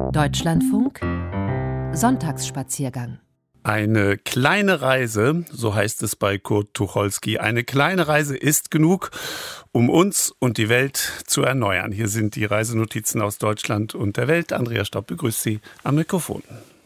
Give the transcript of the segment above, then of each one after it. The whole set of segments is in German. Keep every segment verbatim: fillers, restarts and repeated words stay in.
Deutschlandfunk Sonntagsspaziergang. Eine kleine Reise, so heißt es bei Kurt Tucholsky. Eine kleine Reise ist genug, um uns und die Welt zu erneuern. Hier sind die Reisenotizen aus Deutschland und der Welt. Andrea Staub begrüßt Sie am Mikrofon.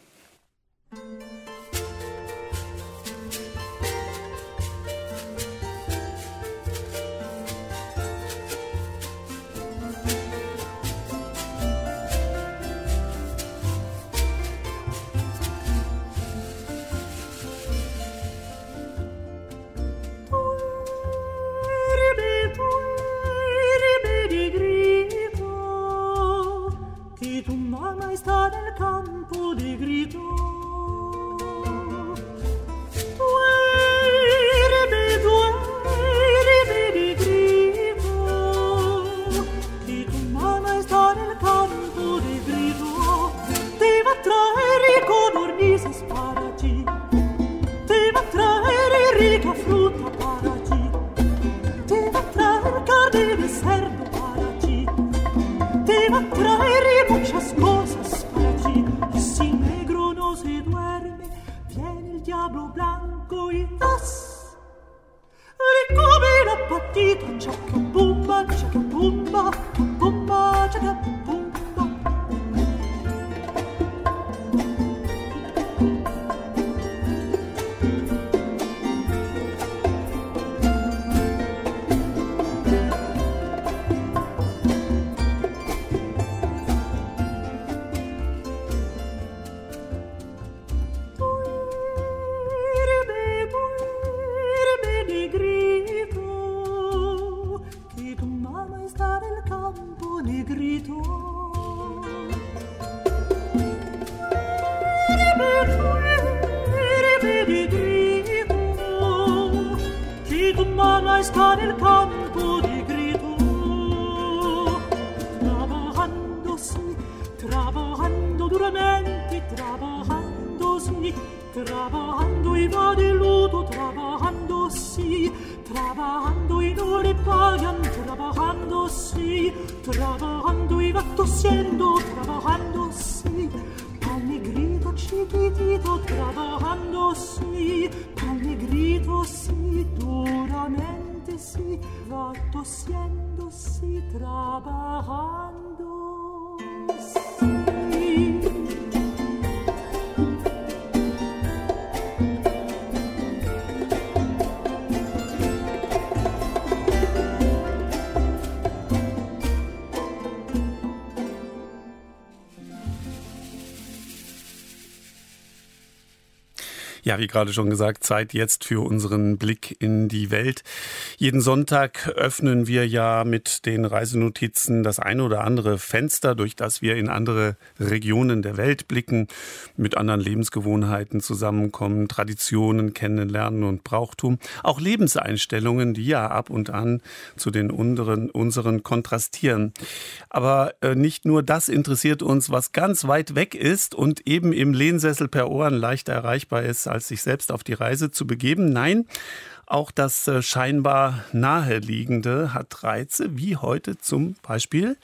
Ja, wie gerade schon gesagt, Zeit jetzt für unseren Blick in die Welt. Jeden Sonntag öffnen wir ja mit den Reisenotizen das eine oder andere Fenster, durch das wir in andere Regionen der Welt blicken, mit anderen Lebensgewohnheiten zusammenkommen, Traditionen kennenlernen und Brauchtum. Auch Lebenseinstellungen, die ja ab und an zu den unseren, unseren kontrastieren. Aber äh, nicht nur das interessiert uns, was ganz weit weg ist und eben im Lehnsessel per Ohren leichter erreichbar ist, als sich selbst auf die Reise zu begeben. Nein, auch das äh, scheinbar Naheliegende hat Reize, wie heute zum Beispiel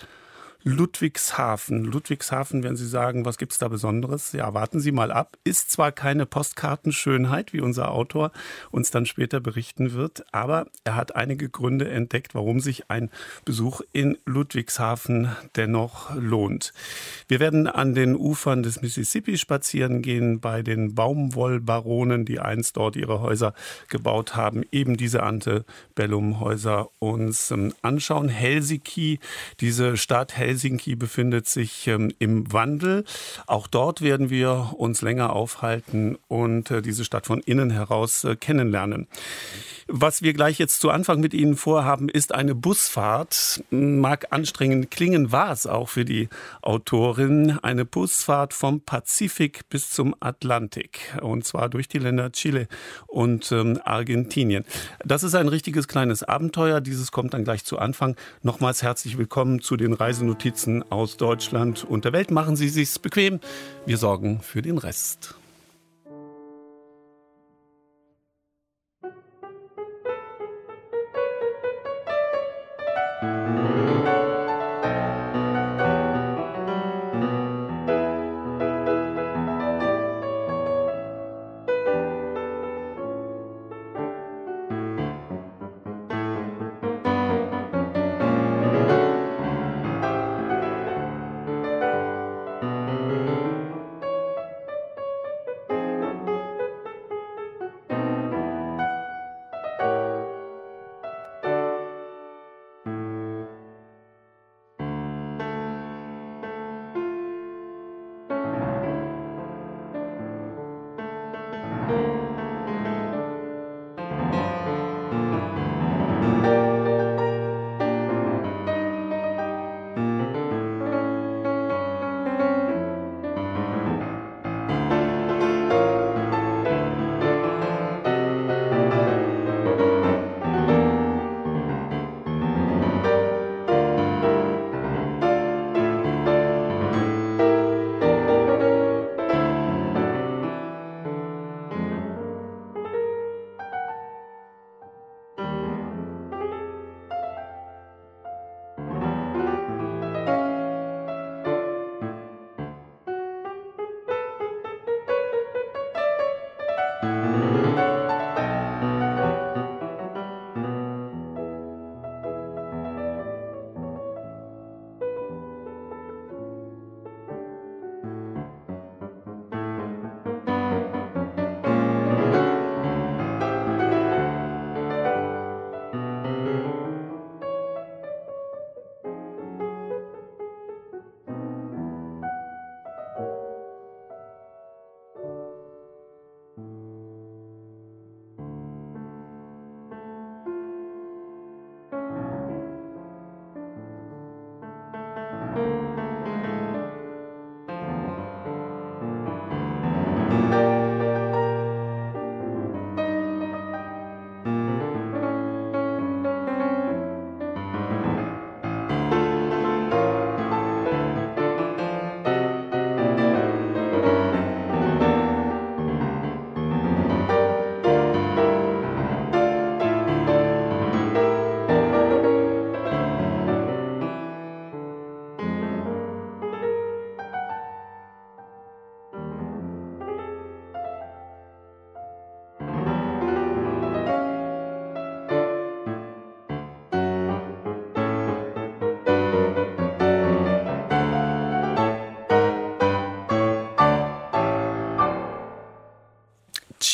Ludwigshafen. Ludwigshafen, wenn Sie sagen, was gibt's da Besonderes? Ja, warten Sie mal ab. Ist zwar keine Postkartenschönheit, wie unser Autor uns dann später berichten wird, aber er hat einige Gründe entdeckt, warum sich ein Besuch in Ludwigshafen dennoch lohnt. Wir werden an den Ufern des Mississippi spazieren gehen, bei den Baumwollbaronen, die einst dort ihre Häuser gebaut haben, eben diese Antebellum-Häuser uns ähm, anschauen. Helsinki, diese Stadt Helsinki, Helsinki befindet sich ähm, im Wandel. Auch dort werden wir uns länger aufhalten und äh, diese Stadt von innen heraus äh, kennenlernen. Was wir gleich jetzt zu Anfang mit Ihnen vorhaben, ist eine Busfahrt. Mag anstrengend klingen, war es auch für die Autorin. Eine Busfahrt vom Pazifik bis zum Atlantik. Und zwar durch die Länder Chile und ähm, Argentinien. Das ist ein richtiges kleines Abenteuer. Dieses kommt dann gleich zu Anfang. Nochmals herzlich willkommen zu den Reisenotizen aus Deutschland und der Welt. Machen Sie es sich bequem. Wir sorgen für den Rest.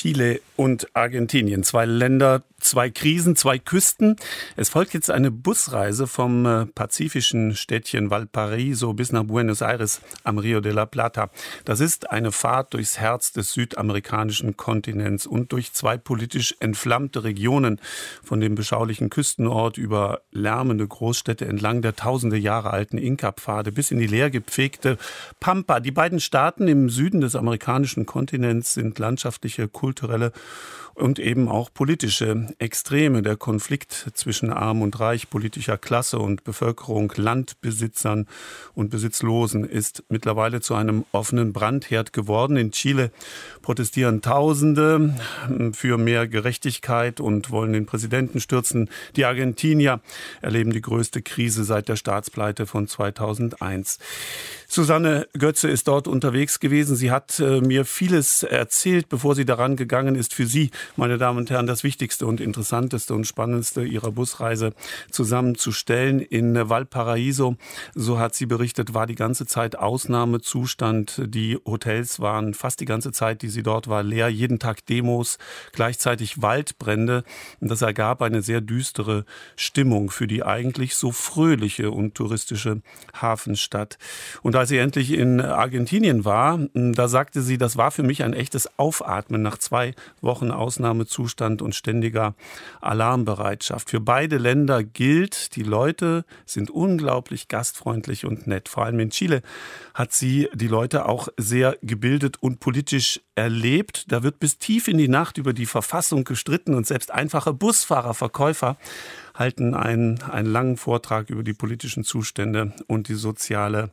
Chile und Argentinien. Zwei Länder, zwei Krisen, zwei Küsten. Es folgt jetzt eine Busreise vom äh, pazifischen Städtchen Valparaíso bis nach Buenos Aires am Rio de la Plata. Das ist eine Fahrt durchs Herz des südamerikanischen Kontinents und durch zwei politisch entflammte Regionen, von dem beschaulichen Küstenort über lärmende Großstädte entlang der tausende Jahre alten Inka-Pfade bis in die leer gepflegte Pampa. Die beiden Staaten im Süden des amerikanischen Kontinents sind landschaftliche, kulturelle und eben auch politische Extreme. Der Konflikt zwischen Arm und Reich, politischer Klasse und Bevölkerung, Landbesitzern und Besitzlosen ist mittlerweile zu einem offenen Brandherd geworden. In Chile protestieren Tausende für mehr Gerechtigkeit und wollen den Präsidenten stürzen. Die Argentinier erleben die größte Krise seit der Staatspleite von zweitausendeins. Susanne Götze ist dort unterwegs gewesen. Sie hat äh, mir vieles erzählt, bevor sie daran gegangen ist, für Sie, meine Damen und Herren, das Wichtigste und Interessanteste und Spannendste ihrer Busreise zusammenzustellen. In Valparaíso, so hat sie berichtet, war die ganze Zeit Ausnahmezustand. Die Hotels waren fast die ganze Zeit, die sie dort war, leer. Jeden Tag Demos, gleichzeitig Waldbrände. Und das ergab eine sehr düstere Stimmung für die eigentlich so fröhliche und touristische Hafenstadt. Und als sie endlich in Argentinien war, da sagte sie, das war für mich ein echtes Aufatmen nach zwei Wochen Ausnahmezustand und ständiger Alarmbereitschaft. Für beide Länder gilt, die Leute sind unglaublich gastfreundlich und nett. Vor allem in Chile hat sie die Leute auch sehr gebildet und politisch erlebt. Da wird bis tief in die Nacht über die Verfassung gestritten und selbst einfache Busfahrer, Verkäufer halten einen, einen langen Vortrag über die politischen Zustände und die soziale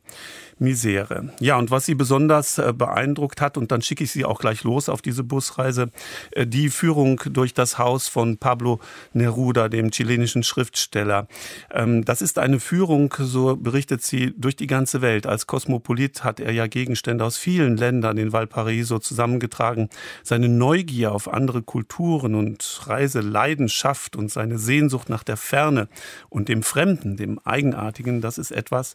Misere. Ja, und was sie besonders äh, beeindruckt hat, und dann schicke ich sie auch gleich los auf diese Busreise, äh, die Führung durch das Haus von Pablo Neruda, dem chilenischen Schriftsteller. Ähm, das ist eine Führung, so berichtet sie, durch die ganze Welt. Als Kosmopolit hat er ja Gegenstände aus vielen Ländern in Valparaíso zusammengetragen. Seine Neugier auf andere Kulturen und Reiseleidenschaft und seine Sehnsucht nach der Ferne und dem Fremden, dem Eigenartigen, das ist etwas,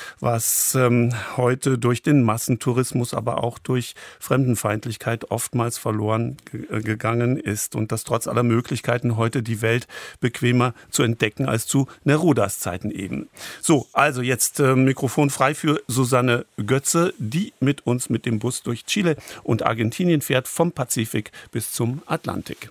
was ähm, heute durch den Massentourismus, aber auch durch Fremdenfeindlichkeit oftmals verloren ge- gegangen ist und das trotz aller Möglichkeiten heute die Welt bequemer zu entdecken als zu Nerudas Zeiten eben. So, also jetzt äh, Mikrofon frei für Susanne Götze, die mit uns mit dem Bus durch Chile und Argentinien fährt, vom Pazifik bis zum Atlantik.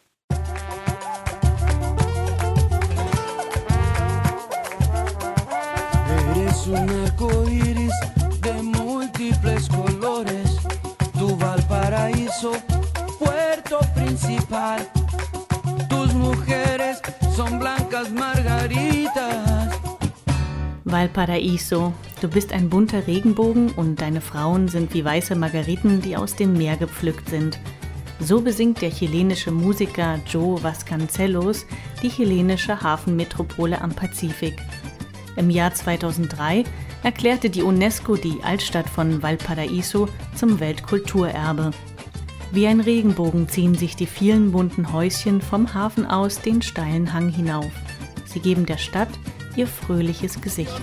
Un arco iris de múltiples colores, tu Valparaíso, Puerto Principal. Tus mujeres son blancas margaritas. Valparaíso, du bist ein bunter Regenbogen und deine Frauen sind wie weiße Margariten, die aus dem Meer gepflückt sind. So besingt der chilenische Musiker Joe Vasconcelos die chilenische Hafenmetropole am Pazifik. Im Jahr zweitausenddrei erklärte die UNESCO die Altstadt von Valparaíso zum Weltkulturerbe. Wie ein Regenbogen ziehen sich die vielen bunten Häuschen vom Hafen aus den steilen Hang hinauf. Sie geben der Stadt ihr fröhliches Gesicht.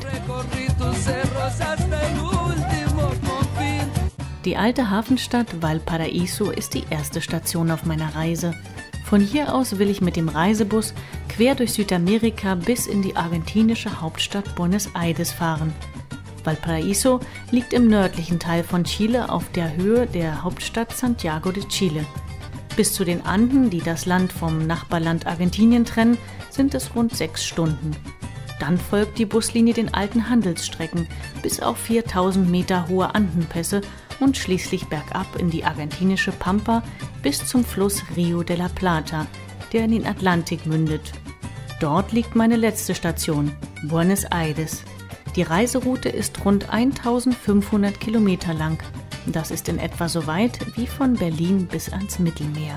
Die alte Hafenstadt Valparaíso ist die erste Station auf meiner Reise. Von hier aus will ich mit dem Reisebus quer durch Südamerika bis in die argentinische Hauptstadt Buenos Aires fahren. Valparaíso liegt im nördlichen Teil von Chile auf der Höhe der Hauptstadt Santiago de Chile. Bis zu den Anden, die das Land vom Nachbarland Argentinien trennen, sind es rund sechs Stunden. Dann folgt die Buslinie den alten Handelsstrecken bis auf viertausend Meter hohe Andenpässe und schließlich bergab in die argentinische Pampa bis zum Fluss Rio de la Plata, der in den Atlantik mündet. Dort liegt meine letzte Station, Buenos Aires. Die Reiseroute ist rund eintausendfünfhundert Kilometer lang. Das ist in etwa so weit wie von Berlin bis ans Mittelmeer.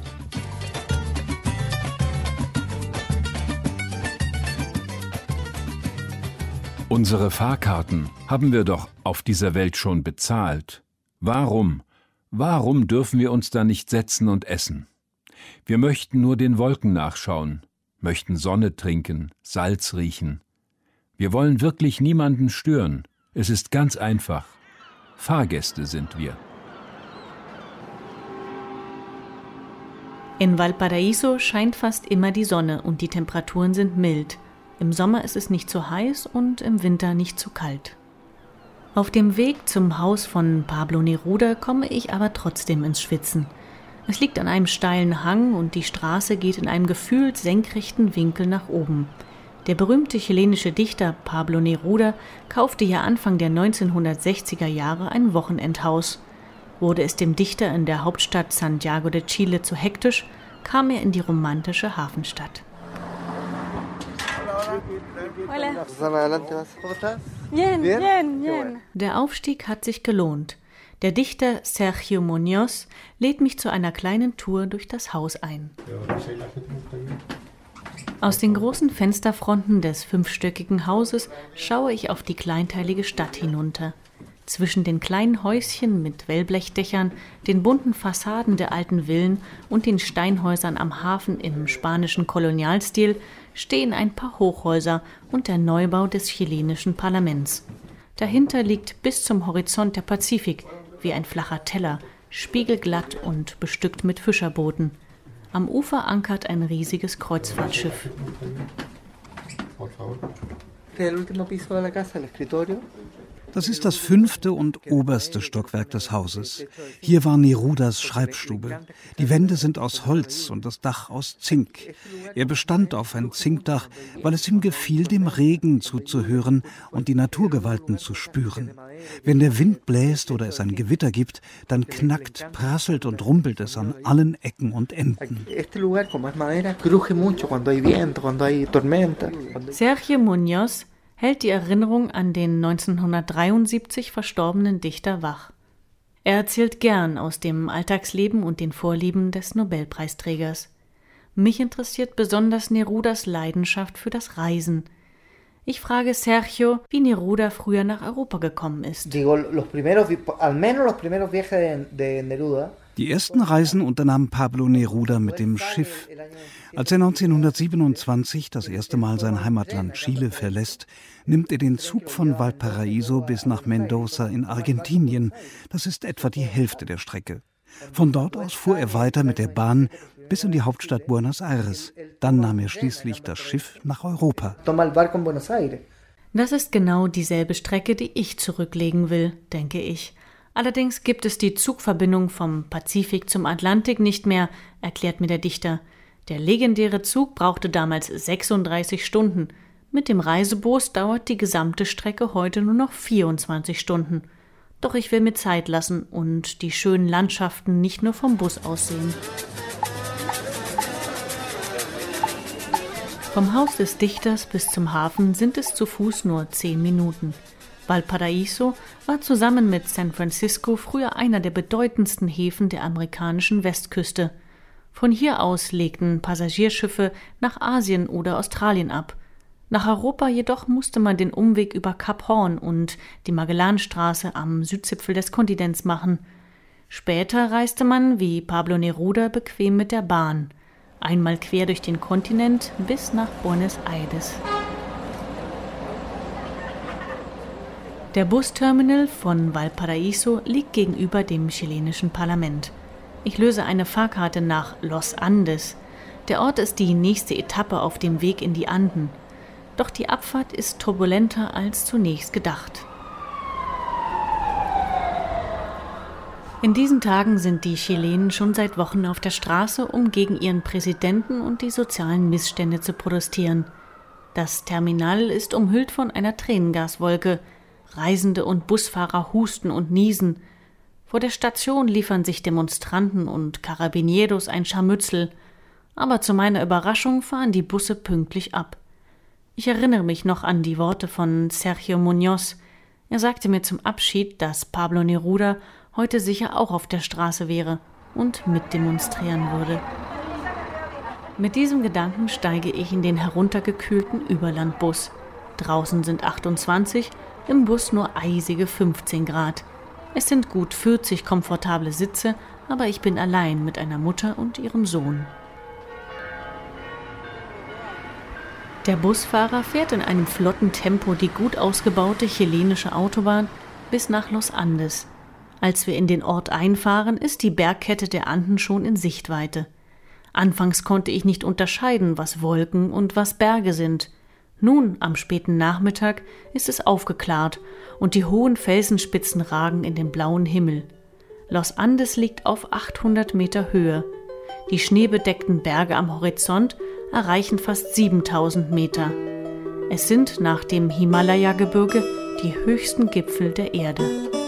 Unsere Fahrkarten haben wir doch auf dieser Welt schon bezahlt. Warum? Warum dürfen wir uns da nicht setzen und essen? Wir möchten nur den Wolken nachschauen, möchten Sonne trinken, Salz riechen. Wir wollen wirklich niemanden stören. Es ist ganz einfach. Fahrgäste sind wir. In Valparaíso scheint fast immer die Sonne und die Temperaturen sind mild. Im Sommer ist es nicht zu heiß und im Winter nicht zu kalt. Auf dem Weg zum Haus von Pablo Neruda komme ich aber trotzdem ins Schwitzen. Es liegt an einem steilen Hang und die Straße geht in einem gefühlt senkrechten Winkel nach oben. Der berühmte chilenische Dichter Pablo Neruda kaufte ja Anfang der neunzehnhundertsechziger Jahre ein Wochenendhaus. Wurde es dem Dichter in der Hauptstadt Santiago de Chile zu hektisch, kam er in die romantische Hafenstadt. Der Aufstieg hat sich gelohnt. Der Dichter Sergio Muñoz lädt mich zu einer kleinen Tour durch das Haus ein. Aus den großen Fensterfronten des fünfstöckigen Hauses schaue ich auf die kleinteilige Stadt hinunter. Zwischen den kleinen Häuschen mit Wellblechdächern, den bunten Fassaden der alten Villen und den Steinhäusern am Hafen im spanischen Kolonialstil stehen ein paar Hochhäuser und der Neubau des chilenischen Parlaments. Dahinter liegt bis zum Horizont der Pazifik, wie ein flacher Teller, spiegelglatt und bestückt mit Fischerbooten. Am Ufer ankert ein riesiges Kreuzfahrtschiff. Das ist das fünfte und oberste Stockwerk des Hauses. Hier war Nerudas Schreibstube. Die Wände sind aus Holz und das Dach aus Zink. Er bestand auf ein Zinkdach, weil es ihm gefiel, dem Regen zuzuhören und die Naturgewalten zu spüren. Wenn der Wind bläst oder es ein Gewitter gibt, dann knackt, prasselt und rumpelt es an allen Ecken und Enden. Sergio Muñoz hält die Erinnerung an den neunzehnhundertdreiundsiebzig verstorbenen Dichter wach. Er erzählt gern aus dem Alltagsleben und den Vorlieben des Nobelpreisträgers. Mich interessiert besonders Nerudas Leidenschaft für das Reisen. Ich frage Sergio, wie Neruda früher nach Europa gekommen ist. Die ersten Reisen unternahm Pablo Neruda mit dem Schiff. Als er neunzehnhundertsiebenundzwanzig das erste Mal sein Heimatland Chile verlässt, nimmt er den Zug von Valparaíso bis nach Mendoza in Argentinien. Das ist etwa die Hälfte der Strecke. Von dort aus fuhr er weiter mit der Bahn bis in die Hauptstadt Buenos Aires. Dann nahm er schließlich das Schiff nach Europa. Das ist genau dieselbe Strecke, die ich zurücklegen will, denke ich. Allerdings gibt es die Zugverbindung vom Pazifik zum Atlantik nicht mehr, erklärt mir der Dichter. Der legendäre Zug brauchte damals sechsunddreißig Stunden. Mit dem Reisebus dauert die gesamte Strecke heute nur noch vierundzwanzig Stunden. Doch ich will mir Zeit lassen und die schönen Landschaften nicht nur vom Bus aus sehen. Vom Haus des Dichters bis zum Hafen sind es zu Fuß nur zehn Minuten. Valparaíso war zusammen mit San Francisco früher einer der bedeutendsten Häfen der amerikanischen Westküste. Von hier aus legten Passagierschiffe nach Asien oder Australien ab. Nach Europa jedoch musste man den Umweg über Kap Horn und die Magellanstraße am Südzipfel des Kontinents machen. Später reiste man, wie Pablo Neruda, bequem mit der Bahn. Einmal quer durch den Kontinent bis nach Buenos Aires. Der Busterminal von Valparaíso liegt gegenüber dem chilenischen Parlament. Ich löse eine Fahrkarte nach Los Andes. Der Ort ist die nächste Etappe auf dem Weg in die Anden. Doch die Abfahrt ist turbulenter als zunächst gedacht. In diesen Tagen sind die Chilenen schon seit Wochen auf der Straße, um gegen ihren Präsidenten und die sozialen Missstände zu protestieren. Das Terminal ist umhüllt von einer Tränengaswolke. Reisende und Busfahrer husten und niesen. Vor der Station liefern sich Demonstranten und Carabinieros ein Scharmützel. Aber zu meiner Überraschung fahren die Busse pünktlich ab. Ich erinnere mich noch an die Worte von Sergio Muñoz. Er sagte mir zum Abschied, dass Pablo Neruda heute sicher auch auf der Straße wäre und mitdemonstrieren würde. Mit diesem Gedanken steige ich in den heruntergekühlten Überlandbus. Draußen sind achtundzwanzig, im Bus nur eisige fünfzehn Grad. Es sind gut vierzig komfortable Sitze, aber ich bin allein mit einer Mutter und ihrem Sohn. Der Busfahrer fährt in einem flotten Tempo die gut ausgebaute chilenische Autobahn bis nach Los Andes. Als wir in den Ort einfahren, ist die Bergkette der Anden schon in Sichtweite. Anfangs konnte ich nicht unterscheiden, was Wolken und was Berge sind. Nun, am späten Nachmittag, ist es aufgeklärt und die hohen Felsenspitzen ragen in den blauen Himmel. Los Andes liegt auf achthundert Meter Höhe. Die schneebedeckten Berge am Horizont erreichen fast siebentausend Meter. Es sind nach dem Himalaya-Gebirge die höchsten Gipfel der Erde.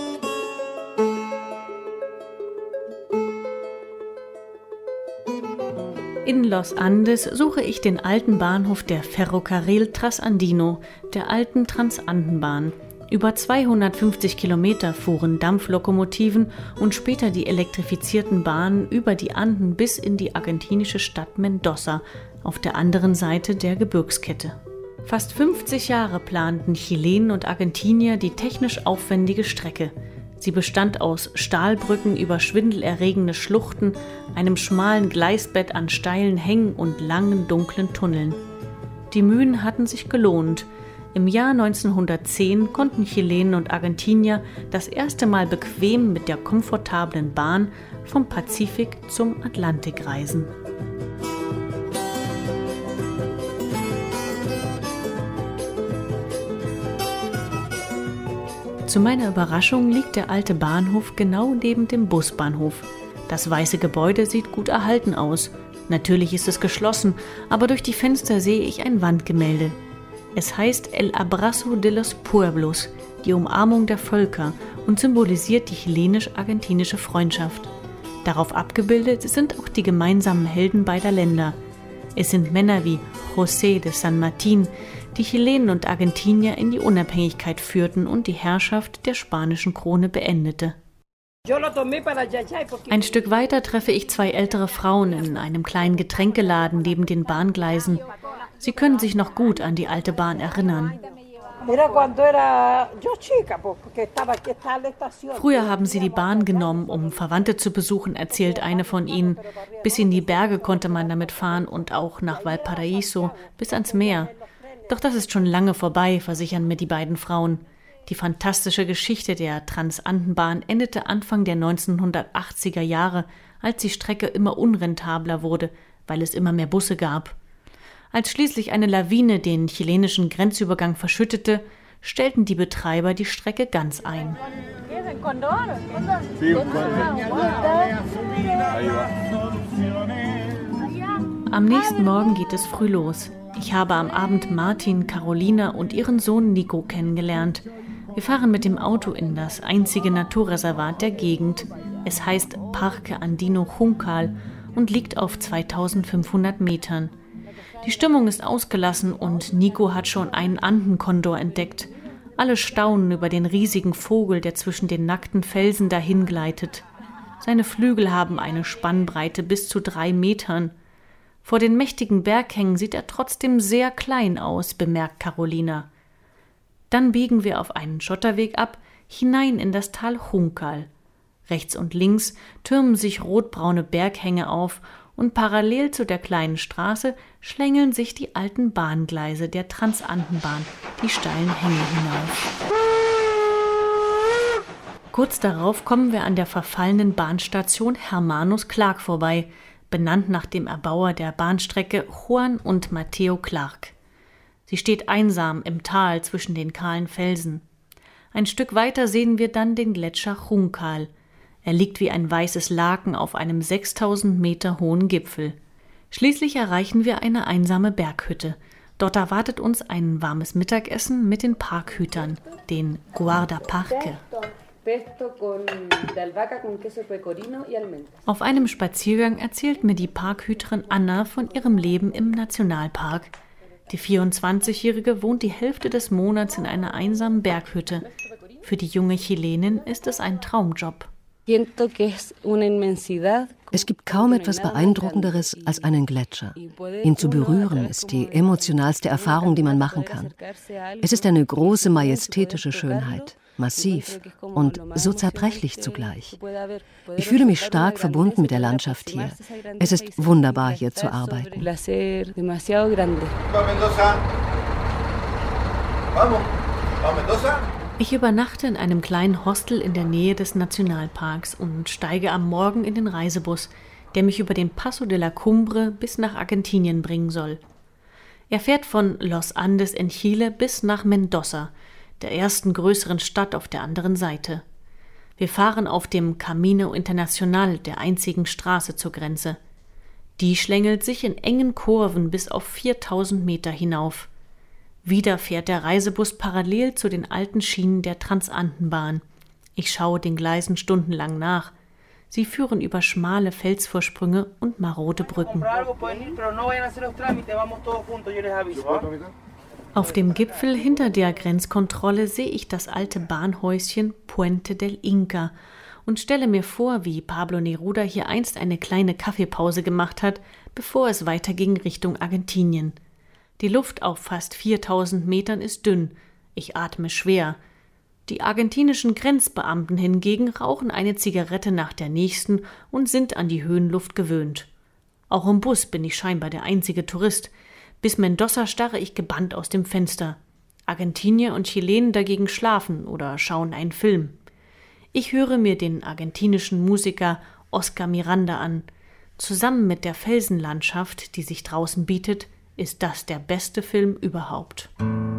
In Los Andes suche ich den alten Bahnhof der Ferrocarril Trasandino, der alten Transandenbahn. Über zweihundertfünfzig Kilometer fuhren Dampflokomotiven und später die elektrifizierten Bahnen über die Anden bis in die argentinische Stadt Mendoza auf der anderen Seite der Gebirgskette. Fast fünfzig Jahre planten Chilenen und Argentinier die technisch aufwendige Strecke. Sie bestand aus Stahlbrücken über schwindelerregende Schluchten, einem schmalen Gleisbett an steilen Hängen und langen, dunklen Tunneln. Die Mühen hatten sich gelohnt. Im Jahr neunzehnhundertzehn konnten Chilenen und Argentinier das erste Mal bequem mit der komfortablen Bahn vom Pazifik zum Atlantik reisen. Zu meiner Überraschung liegt der alte Bahnhof genau neben dem Busbahnhof. Das weiße Gebäude sieht gut erhalten aus. Natürlich ist es geschlossen, aber durch die Fenster sehe ich ein Wandgemälde. Es heißt El Abrazo de los Pueblos, die Umarmung der Völker, und symbolisiert die chilenisch-argentinische Freundschaft. Darauf abgebildet sind auch die gemeinsamen Helden beider Länder. Es sind Männer wie José de San Martín, die Chilenen und Argentinier in die Unabhängigkeit führten und die Herrschaft der spanischen Krone beendete. Ein Stück weiter treffe ich zwei ältere Frauen in einem kleinen Getränkeladen neben den Bahngleisen. Sie können sich noch gut an die alte Bahn erinnern. Früher haben sie die Bahn genommen, um Verwandte zu besuchen, erzählt eine von ihnen. Bis in die Berge konnte man damit fahren und auch nach Valparaíso, bis ans Meer. Doch das ist schon lange vorbei, versichern mir die beiden Frauen. Die fantastische Geschichte der Transandenbahn endete Anfang der neunzehnhundertachtziger Jahre, als die Strecke immer unrentabler wurde, weil es immer mehr Busse gab. Als schließlich eine Lawine den chilenischen Grenzübergang verschüttete, stellten die Betreiber die Strecke ganz ein. Am nächsten Morgen geht es früh los. Ich habe am Abend Martin, Carolina und ihren Sohn Nico kennengelernt. Wir fahren mit dem Auto in das einzige Naturreservat der Gegend. Es heißt Parque Andino Juncal und liegt auf zweitausendfünfhundert Metern. Die Stimmung ist ausgelassen und Nico hat schon einen Andenkondor entdeckt. Alle staunen über den riesigen Vogel, der zwischen den nackten Felsen dahingleitet. Seine Flügel haben eine Spannbreite bis zu drei Metern. Vor den mächtigen Berghängen sieht er trotzdem sehr klein aus, bemerkt Carolina. Dann biegen wir auf einen Schotterweg ab, hinein in das Tal Juncal. Rechts und links türmen sich rotbraune Berghänge auf und parallel zu der kleinen Straße schlängeln sich die alten Bahngleise der Transandenbahn die steilen Hänge hinauf. Kurz darauf kommen wir an der verfallenen Bahnstation Hermanos Clark vorbei, benannt nach dem Erbauer der Bahnstrecke Juan und Mateo Clark. Sie steht einsam im Tal zwischen den kahlen Felsen. Ein Stück weiter sehen wir dann den Gletscher Juncal. Er liegt wie ein weißes Laken auf einem sechstausend Meter hohen Gipfel. Schließlich erreichen wir eine einsame Berghütte. Dort erwartet uns ein warmes Mittagessen mit den Parkhütern, den Guardaparque. Auf einem Spaziergang erzählt mir die Parkhüterin Anna von ihrem Leben im Nationalpark. Die vierundzwanzigjährige wohnt die Hälfte des Monats in einer einsamen Berghütte. Für die junge Chilenin ist es ein Traumjob. Es gibt kaum etwas Beeindruckenderes als einen Gletscher. Ihn zu berühren ist die emotionalste Erfahrung, die man machen kann. Es ist eine große, majestätische Schönheit, massiv und so zerbrechlich zugleich. Ich fühle mich stark verbunden mit der Landschaft hier. Es ist wunderbar, hier zu arbeiten. Ich übernachte in einem kleinen Hostel in der Nähe des Nationalparks und steige am Morgen in den Reisebus, der mich über den Paso de la Cumbre bis nach Argentinien bringen soll. Er fährt von Los Andes in Chile bis nach Mendoza, der ersten größeren Stadt auf der anderen Seite. Wir fahren auf dem Camino Internacional, der einzigen Straße zur Grenze. Die schlängelt sich in engen Kurven bis auf viertausend Meter hinauf. Wieder fährt der Reisebus parallel zu den alten Schienen der Transandenbahn. Ich schaue den Gleisen stundenlang nach. Sie führen über schmale Felsvorsprünge und marode Brücken. Auf dem Gipfel hinter der Grenzkontrolle sehe ich das alte Bahnhäuschen Puente del Inca und stelle mir vor, wie Pablo Neruda hier einst eine kleine Kaffeepause gemacht hat, bevor es weiterging Richtung Argentinien. Die Luft auf fast viertausend Metern ist dünn. Ich atme schwer. Die argentinischen Grenzbeamten hingegen rauchen eine Zigarette nach der nächsten und sind an die Höhenluft gewöhnt. Auch im Bus bin ich scheinbar der einzige Tourist. Bis Mendoza starre ich gebannt aus dem Fenster. Argentinier und Chilenen dagegen schlafen oder schauen einen Film. Ich höre mir den argentinischen Musiker Oscar Miranda an. Zusammen mit der Felsenlandschaft, die sich draußen bietet, ist das der beste Film überhaupt.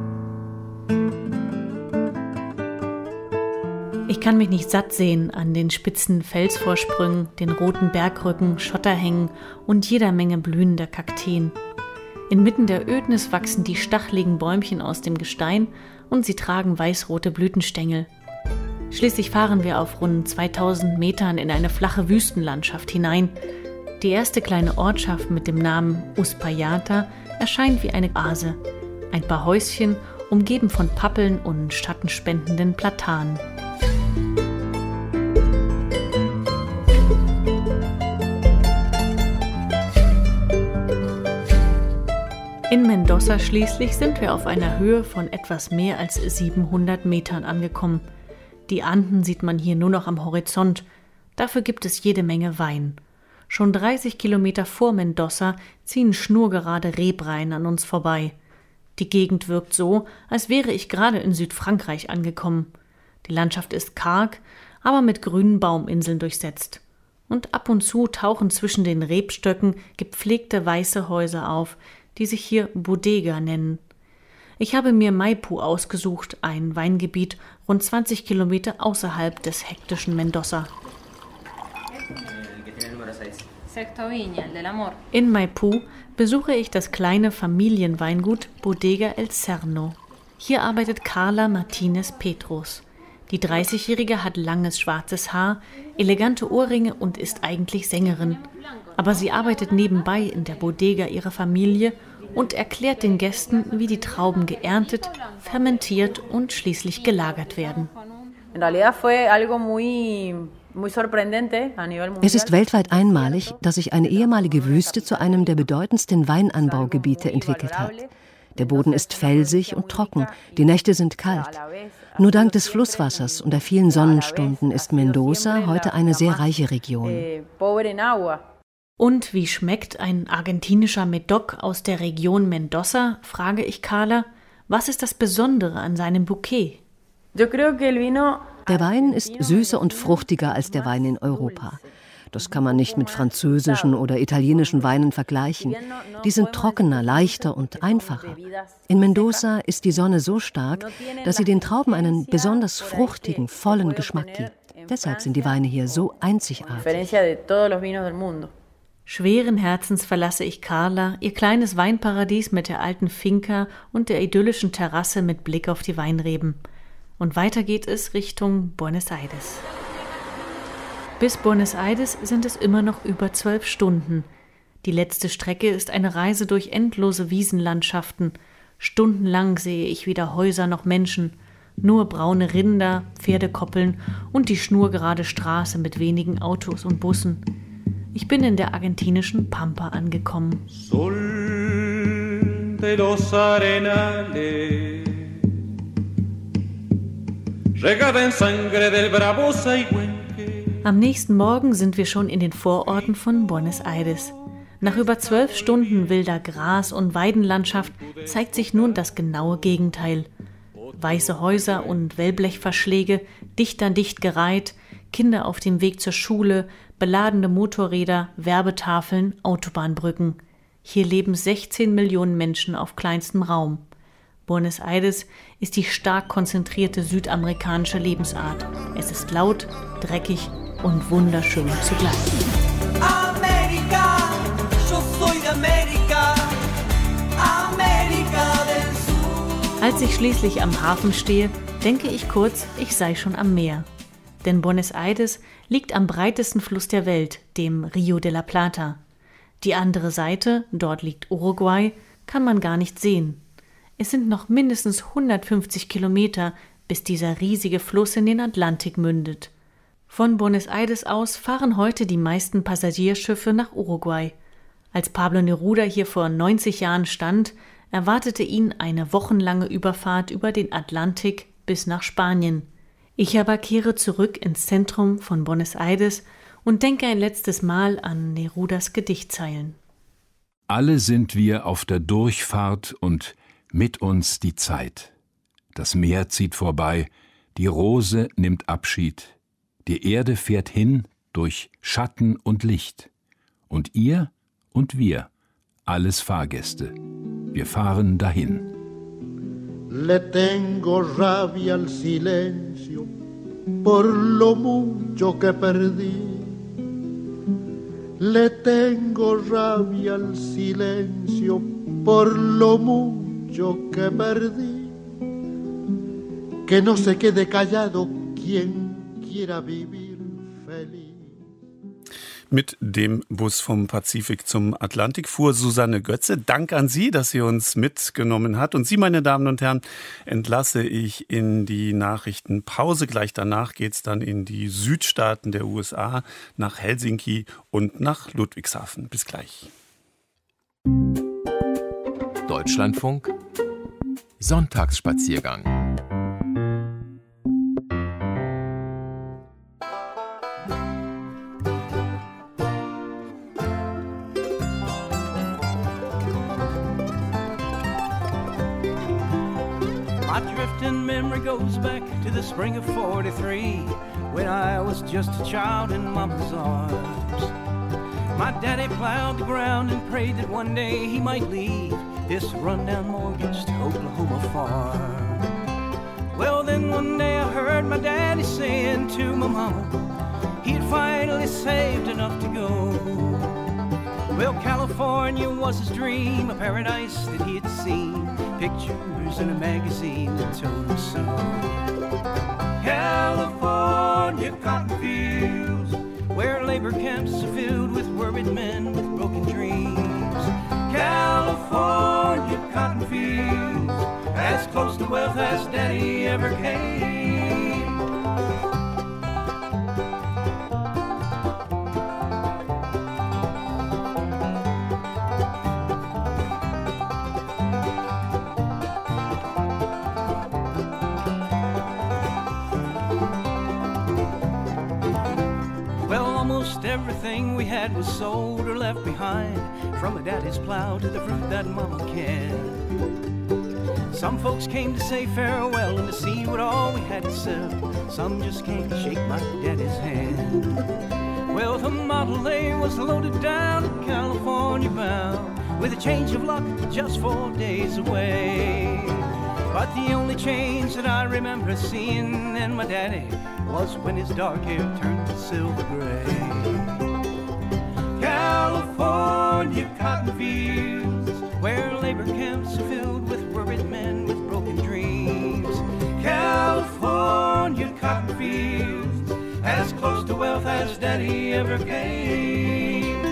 Ich kann mich nicht satt sehen an den spitzen Felsvorsprüngen, den roten Bergrücken, Schotterhängen und jeder Menge blühender Kakteen. Inmitten der Ödnis wachsen die stacheligen Bäumchen aus dem Gestein und sie tragen weißrote Blütenstängel. Schließlich fahren wir auf rund zweitausend Metern in eine flache Wüstenlandschaft hinein. Die erste kleine Ortschaft mit dem Namen Uspallata erscheint wie eine Oase. Ein paar Häuschen, umgeben von Pappeln und schattenspendenden Platanen. In Mendoza schließlich sind wir auf einer Höhe von etwas mehr als siebenhundert Metern angekommen. Die Anden sieht man hier nur noch am Horizont. Dafür gibt es jede Menge Wein. Schon dreißig Kilometer vor Mendoza ziehen schnurgerade Rebreihen an uns vorbei. Die Gegend wirkt so, als wäre ich gerade in Südfrankreich angekommen. Die Landschaft ist karg, aber mit grünen Bauminseln durchsetzt. Und ab und zu tauchen zwischen den Rebstöcken gepflegte weiße Häuser auf, die sich hier Bodega nennen. Ich habe mir Maipú ausgesucht, ein Weingebiet rund zwanzig Kilometer außerhalb des hektischen Mendoza. In Maipú besuche ich das kleine Familienweingut Bodega El Serno. Hier arbeitet Carla Martínez Petros. Die dreißigjährige hat langes schwarzes Haar, elegante Ohrringe und ist eigentlich Sängerin. Aber sie arbeitet nebenbei in der Bodega ihrer Familie und erklärt den Gästen, wie die Trauben geerntet, fermentiert und schließlich gelagert werden. Es ist weltweit einmalig, dass sich eine ehemalige Wüste zu einem der bedeutendsten Weinanbaugebiete entwickelt hat. Der Boden ist felsig und trocken, die Nächte sind kalt. Nur dank des Flusswassers und der vielen Sonnenstunden ist Mendoza heute eine sehr reiche Region. Und wie schmeckt ein argentinischer Medoc aus der Region Mendoza, frage ich Carla. Was ist das Besondere an seinem Bouquet? Der Wein ist süßer und fruchtiger als der Wein in Europa. Das kann man nicht mit französischen oder italienischen Weinen vergleichen. Die sind trockener, leichter und einfacher. In Mendoza ist die Sonne so stark, dass sie den Trauben einen besonders fruchtigen, vollen Geschmack gibt. Deshalb sind die Weine hier so einzigartig. Schweren Herzens verlasse ich Carla, ihr kleines Weinparadies mit der alten Finca und der idyllischen Terrasse mit Blick auf die Weinreben. Und weiter geht es Richtung Buenos Aires. Bis Buenos Aires sind es immer noch über zwölf Stunden. Die letzte Strecke ist eine Reise durch endlose Wiesenlandschaften. Stundenlang sehe ich weder Häuser noch Menschen, nur braune Rinder, Pferdekoppeln und die schnurgerade Straße mit wenigen Autos und Bussen. Ich bin in der argentinischen Pampa angekommen. Sol de los arenales, regada en sangre del bravo Saigüenque. Am nächsten Morgen sind wir schon in den Vororten von Buenos Aires. Nach über zwölf Stunden wilder Gras- und Weidenlandschaft zeigt sich nun das genaue Gegenteil. Weiße Häuser und Wellblechverschläge, dicht an dicht gereiht, Kinder auf dem Weg zur Schule, beladene Motorräder, Werbetafeln, Autobahnbrücken. Hier leben sechzehn Millionen Menschen auf kleinstem Raum. Buenos Aires ist die stark konzentrierte südamerikanische Lebensart. Es ist laut, dreckig und wunderschön zugleich. Amerika, yo soy de Amerika, Amerika del Sur. Als ich schließlich am Hafen stehe, denke ich kurz, ich sei schon am Meer. Denn Buenos Aires liegt am breitesten Fluss der Welt, dem Rio de la Plata. Die andere Seite, dort liegt Uruguay, kann man gar nicht sehen. Es sind noch mindestens hundertfünfzig Kilometer, bis dieser riesige Fluss in den Atlantik mündet. Von Buenos Aires aus fahren heute die meisten Passagierschiffe nach Uruguay. Als Pablo Neruda hier vor neunzig Jahren stand, erwartete ihn eine wochenlange Überfahrt über den Atlantik bis nach Spanien. Ich aber kehre zurück ins Zentrum von Buenos Aires und denke ein letztes Mal an Nerudas Gedichtzeilen. Alle sind wir auf der Durchfahrt und mit uns die Zeit. Das Meer zieht vorbei, die Rose nimmt Abschied, die Erde fährt hin durch Schatten und Licht. Und ihr und wir, alles Fahrgäste, wir fahren dahin. Le tengo rabia al silencio por lo mucho que perdí. Le tengo rabia al silencio por lo mucho que perdí. Que no se quede callado quien quiera vivir feliz. Mit dem Bus vom Pazifik zum Atlantik fuhr Susanne Götze. Dank an Sie, dass sie uns mitgenommen hat. Und Sie, meine Damen und Herren, entlasse ich in die Nachrichtenpause. Gleich danach geht es dann in die Südstaaten der U S A, nach Helsinki und nach Ludwigshafen. Bis gleich. Deutschlandfunk Sonntagsspaziergang. My drifting memory goes back to the spring of forty-three, when I was just a child in Mama's arms. My daddy plowed the ground and prayed that one day he might leave this rundown mortgaged Oklahoma farm. Well, then one day I heard my daddy saying to my mama he had finally saved enough to go. Well, California was his dream, a paradise that he had seen, pictures in a magazine that told him so. California cotton fields, where labor camps are filled with worried men with broken dreams. California cotton fields, as close to wealth as Daddy ever came. Everything we had was sold or left behind, from a daddy's plow to the fruit that mama canned. Some folks came to say farewell and to see what all we had to sell. Some just came to shake my daddy's hand. Well, the Model A was loaded down to California bound, with a change of luck just four days away. But the only change that I remember seeing in my daddy was when his dark hair turned to silver gray. California cotton fields, where labor camps are filled with worried men with broken dreams. California cotton fields, as close to wealth as Daddy ever came.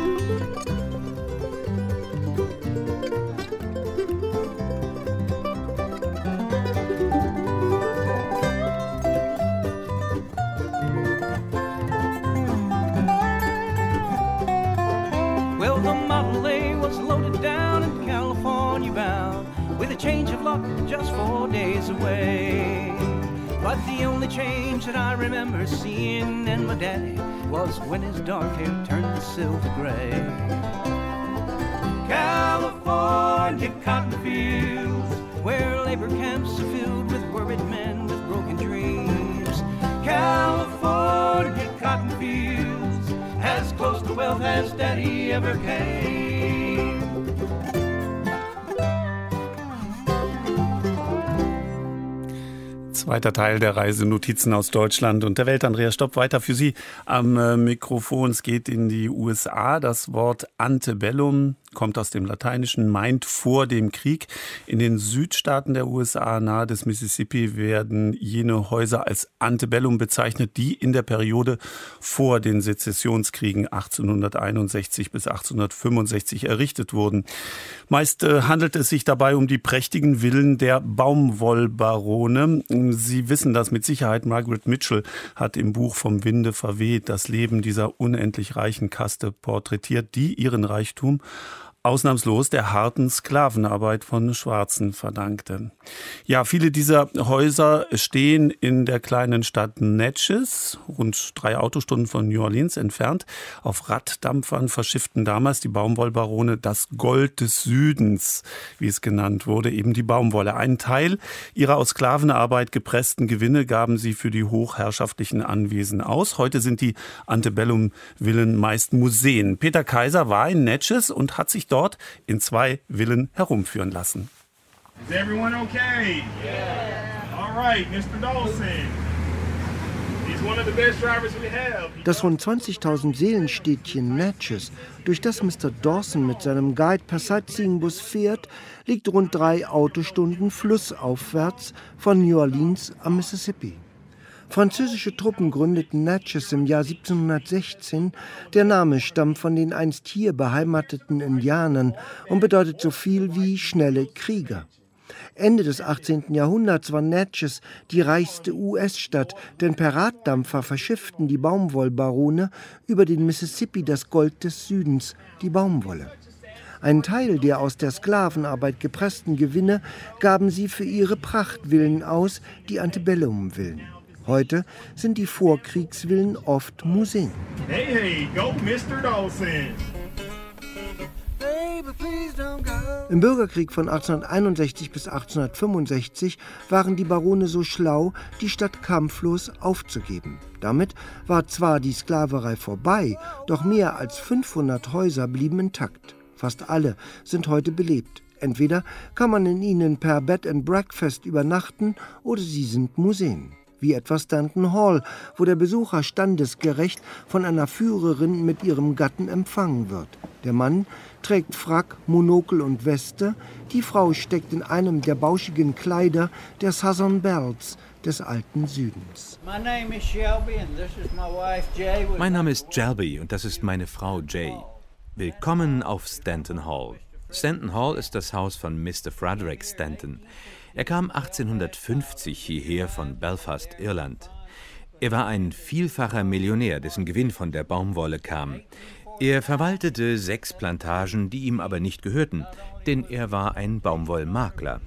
Change of luck just four days away. But the only change that I remember seeing in my daddy was when his dark hair turned to silver gray. California cotton fields, where labor camps are filled with worried men with broken dreams. California cotton fields, as close to wealth as Daddy ever came. Zweiter Teil der Reisenotizen aus Deutschland und der Welt. Andreas Stopp, weiter für Sie am äh, Mikrofon. Es geht in die U S A. Das Wort Antebellum kommt aus dem Lateinischen, meint vor dem Krieg. In den Südstaaten der U S A nahe des Mississippi werden jene Häuser als Antebellum bezeichnet, die in der Periode vor den Sezessionskriegen achtzehnhunderteinundsechzig bis achtzehnhundertfünfundsechzig errichtet wurden. Meist äh, handelt es sich dabei um die prächtigen Villen der Baumwollbarone. Sie wissen das mit Sicherheit. Margaret Mitchell hat im Buch Vom Winde verweht das Leben dieser unendlich reichen Kaste porträtiert, die ihren Reichtum ausnahmslos der harten Sklavenarbeit von Schwarzen verdankte. Ja, viele dieser Häuser stehen in der kleinen Stadt Natchez, rund drei Autostunden von New Orleans entfernt. Auf Raddampfern verschifften damals die Baumwollbarone das Gold des Südens, wie es genannt wurde, eben die Baumwolle. Einen Teil ihrer aus Sklavenarbeit gepressten Gewinne gaben sie für die hochherrschaftlichen Anwesen aus. Heute sind die Antebellum-Villen meist Museen. Peter Kaiser war in Natchez und hat sich dort dort in zwei Villen herumführen lassen. Is everyone okay? Yeah. All right, Mister Dawson. He's one of the best drivers we have. Das rund zwanzigtausend Seelenstädtchen Natchez, durch das Mister Dawson mit seinem Guide per Sightseeing-Bus fährt, liegt rund drei Autostunden flussaufwärts von New Orleans am Mississippi. Französische Truppen gründeten Natchez im Jahr siebzehnhundertsechzehn. Der Name stammt von den einst hier beheimateten Indianern und bedeutet so viel wie schnelle Krieger. Ende des achtzehnten Jahrhunderts war Natchez die reichste U S-Stadt, denn per Raddampfer verschifften die Baumwollbarone über den Mississippi das Gold des Südens, die Baumwolle. Einen Teil der aus der Sklavenarbeit gepressten Gewinne gaben sie für ihre Prachtvillen aus, die Antebellum-Villen. Heute sind die Vorkriegsvillen oft Museen. Hey, hey, go Mister Dawson. Im Bürgerkrieg von achtzehnhunderteinundsechzig bis achtzehnhundertfünfundsechzig waren die Barone so schlau, die Stadt kampflos aufzugeben. Damit war zwar die Sklaverei vorbei, doch mehr als fünfhundert Häuser blieben intakt. Fast alle sind heute belebt. Entweder kann man in ihnen per Bed and Breakfast übernachten oder sie sind Museen. Wie etwa Stanton Hall, wo der Besucher standesgerecht von einer Führerin mit ihrem Gatten empfangen wird. Der Mann trägt Frack, Monokel und Weste, die Frau steckt in einem der bauschigen Kleider der Southern Belles des alten Südens. Mein Name ist Shelby und das ist meine Frau Jay. Willkommen auf Stanton Hall. Stanton Hall ist das Haus von Mister Frederick Stanton. Er kam achtzehnhundertfünfzig hierher von Belfast, Irland. Er war ein vielfacher Millionär, dessen Gewinn von der Baumwolle kam. Er verwaltete sechs Plantagen, die ihm aber nicht gehörten, denn er war ein Baumwollmakler.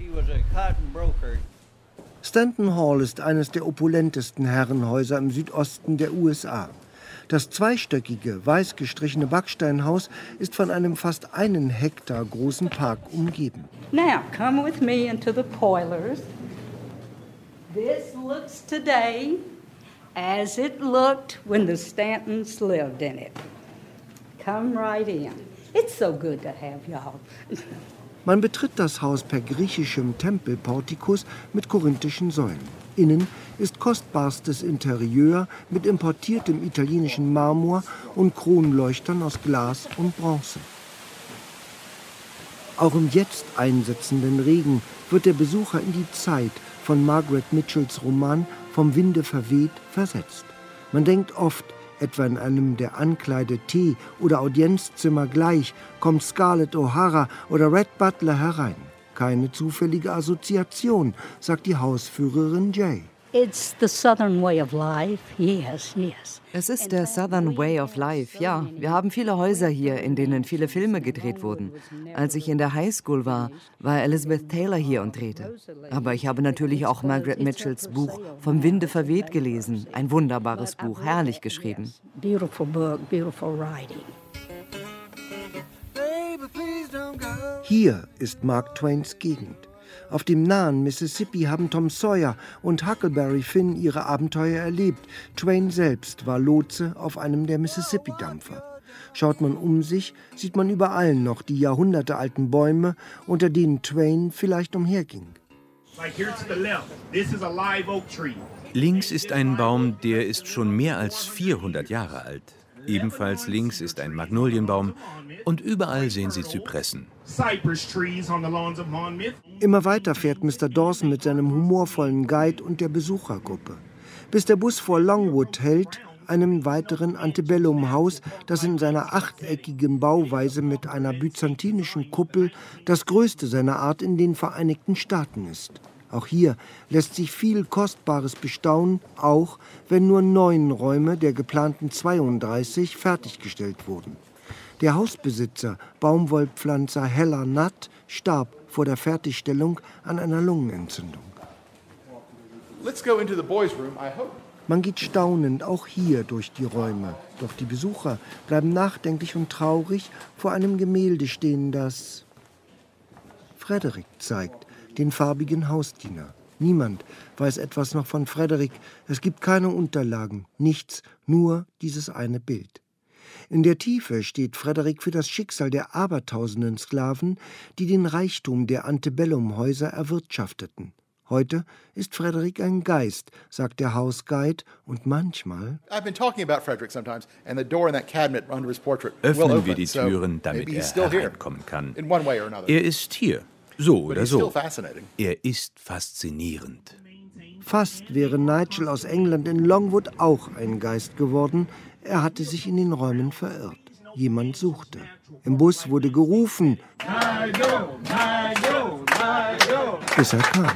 Stanton Hall ist eines der opulentesten Herrenhäuser im Südosten der U S A. Das zweistöckige, weiß gestrichene Backsteinhaus ist von einem fast einen Hektar großen Park umgeben. Now, come with me into the Poilers. This looks today as it looked when the Stantons lived in it. Come right in. It's so good to have y'all. Man betritt das Haus per griechischem Tempelportikus mit korinthischen Säulen. Innen ist kostbarstes Interieur mit importiertem italienischen Marmor und Kronleuchtern aus Glas und Bronze. Auch im jetzt einsetzenden Regen wird der Besucher in die Zeit von Margaret Mitchells Roman Vom Winde verweht versetzt. Man denkt oft, etwa in einem der Ankleide-, Tee- oder Audienzzimmer gleich, kommt Scarlett O'Hara oder Red Butler herein. Keine zufällige Assoziation, sagt die Hausführerin Jay. It's the Southern way of life. Yes, yes. Es ist der Southern Way of Life, ja. Wir haben viele Häuser hier, in denen viele Filme gedreht wurden. Als ich in der Highschool war, war Elizabeth Taylor hier und drehte. Aber ich habe natürlich auch Margaret Mitchells Buch Vom Winde verweht gelesen. Ein wunderbares Buch, herrlich geschrieben. Beautiful book, beautiful writing. Hier ist Mark Twains Gegend. Auf dem nahen Mississippi haben Tom Sawyer und Huckleberry Finn ihre Abenteuer erlebt. Twain selbst war Lotse auf einem der Mississippi-Dampfer. Schaut man um sich, sieht man überall noch die jahrhundertealten Bäume, unter denen Twain vielleicht umherging. Links ist ein Baum, der ist schon mehr als vierhundert Jahre alt. Ebenfalls links ist ein Magnolienbaum und überall sehen Sie Zypressen. Immer weiter fährt Mister Dawson mit seinem humorvollen Guide und der Besuchergruppe, bis der Bus vor Longwood hält, einem weiteren Antebellum-Haus, das in seiner achteckigen Bauweise mit einer byzantinischen Kuppel das größte seiner Art in den Vereinigten Staaten ist. Auch hier lässt sich viel Kostbares bestaunen, auch wenn nur neun Räume der geplanten zweiunddreißig fertiggestellt wurden. Der Hausbesitzer, Baumwollpflanzer Heller Nutt, starb vor der Fertigstellung an einer Lungenentzündung. Let's go into the boys' room, I hope. Man geht staunend auch hier durch die Räume. Doch die Besucher bleiben nachdenklich und traurig vor einem Gemälde stehen, das Frederick zeigt, den farbigen Hausdiener. Niemand weiß etwas noch von Frederick. Es gibt keine Unterlagen, nichts, nur dieses eine Bild. In der Tiefe steht Frederick für das Schicksal der abertausenden Sklaven, die den Reichtum der Antebellum-Häuser erwirtschafteten. Heute ist Frederick ein Geist, sagt der Hausguide, und manchmal öffnen wir die Türen, damit er hereinkommen kann. Er ist hier, so oder so. Er ist faszinierend. Fast wäre Nigel aus England in Longwood auch ein Geist geworden. Er hatte sich in den Räumen verirrt. Jemand suchte. Im Bus wurde gerufen, bis er kam.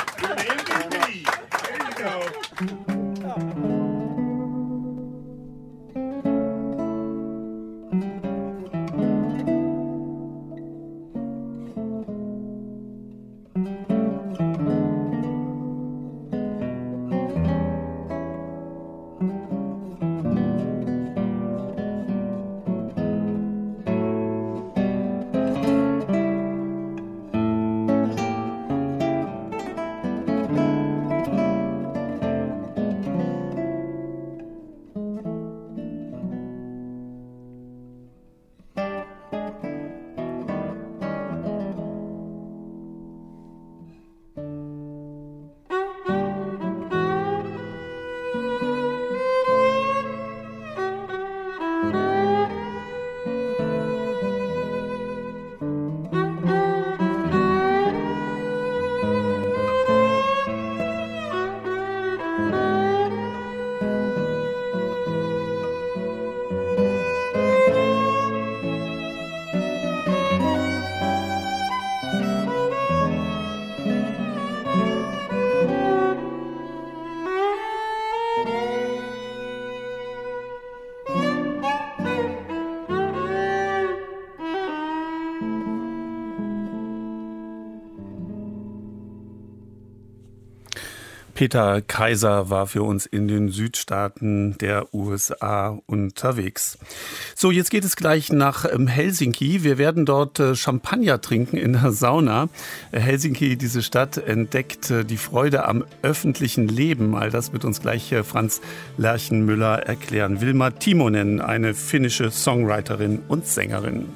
Peter Kaiser war für uns in den Südstaaten der U S A unterwegs. So, jetzt geht es gleich nach Helsinki. Wir werden dort Champagner trinken in der Sauna. Helsinki, diese Stadt, entdeckt die Freude am öffentlichen Leben. All das wird uns gleich Franz Lerchenmüller erklären. Vilma Timonen, eine finnische Songwriterin und Sängerin.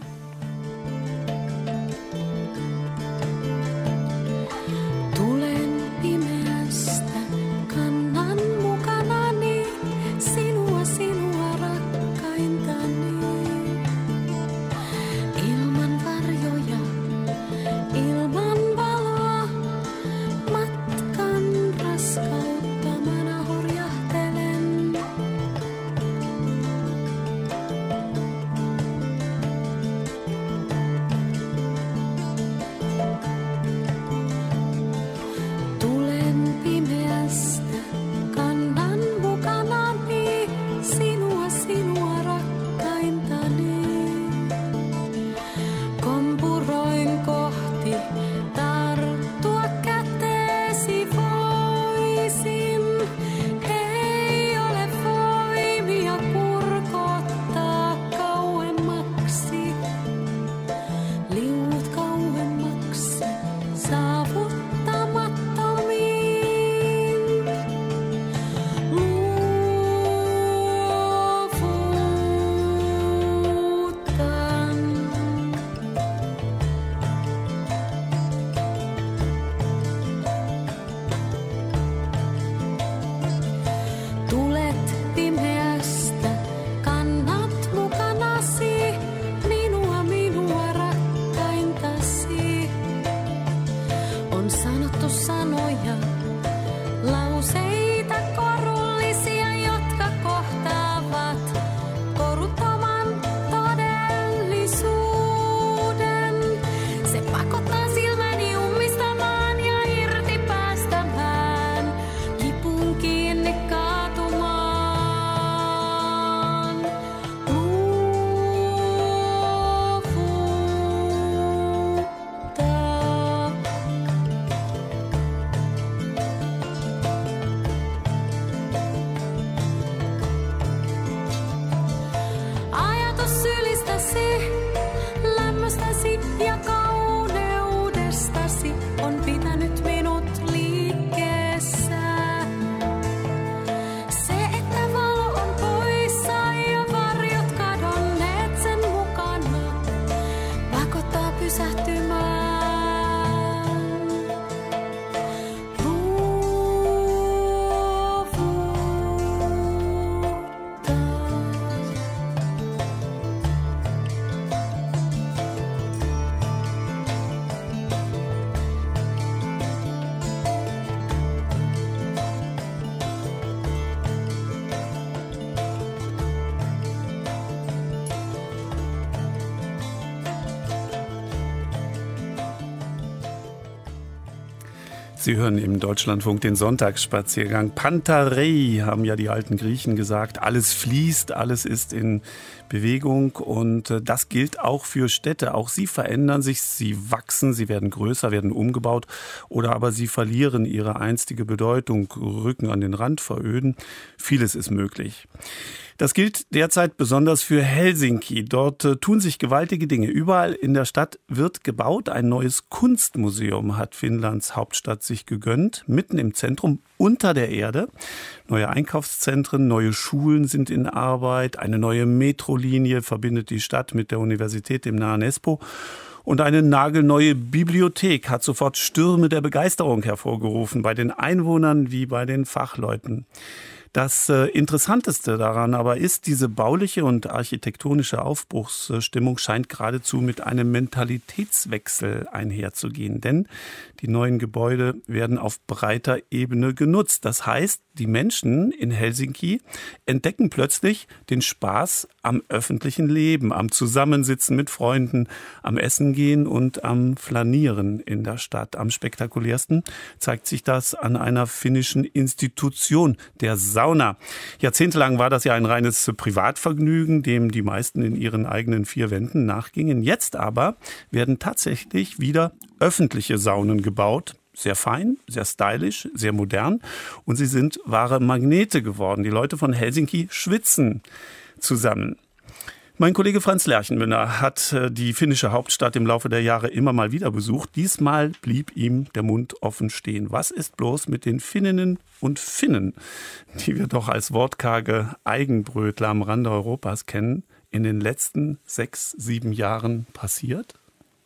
Sie hören im Deutschlandfunk den Sonntagsspaziergang. Pantarei, haben ja die alten Griechen gesagt. Alles fließt, alles ist in Bewegung und das gilt auch für Städte. Auch sie verändern sich, sie wachsen, sie werden größer, werden umgebaut oder aber sie verlieren ihre einstige Bedeutung, rücken an den Rand, veröden. Vieles ist möglich. Das gilt derzeit besonders für Helsinki. Dort äh, tun sich gewaltige Dinge. Überall in der Stadt wird gebaut. Ein neues Kunstmuseum hat Finnlands Hauptstadt sich gegönnt, mitten im Zentrum, unter der Erde. Neue Einkaufszentren, neue Schulen sind in Arbeit. Eine neue Metrolinie verbindet die Stadt mit der Universität im nahen Espoo. Und eine nagelneue Bibliothek hat sofort Stürme der Begeisterung hervorgerufen, bei den Einwohnern wie bei den Fachleuten. Das äh, Interessanteste daran aber ist, diese bauliche und architektonische Aufbruchsstimmung scheint geradezu mit einem Mentalitätswechsel einherzugehen. Denn die neuen Gebäude werden auf breiter Ebene genutzt. Das heißt, die Menschen in Helsinki entdecken plötzlich den Spaß am öffentlichen Leben, am Zusammensitzen mit Freunden, am Essen gehen und am Flanieren in der Stadt. Am spektakulärsten zeigt sich das an einer finnischen Institution, der Sauna. Jahrzehntelang war das ja ein reines Privatvergnügen, dem die meisten in ihren eigenen vier Wänden nachgingen. Jetzt aber werden tatsächlich wieder öffentliche Saunen gebaut. Sehr fein, sehr stylisch, sehr modern und sie sind wahre Magnete geworden. Die Leute von Helsinki schwitzen zusammen. Mein Kollege Franz Lerchenmüller hat die finnische Hauptstadt im Laufe der Jahre immer mal wieder besucht. Diesmal blieb ihm der Mund offen stehen. Was ist bloß mit den Finninnen und Finnen, die wir doch als wortkarge Eigenbrötler am Rande Europas kennen, in den letzten sechs, sieben Jahren passiert?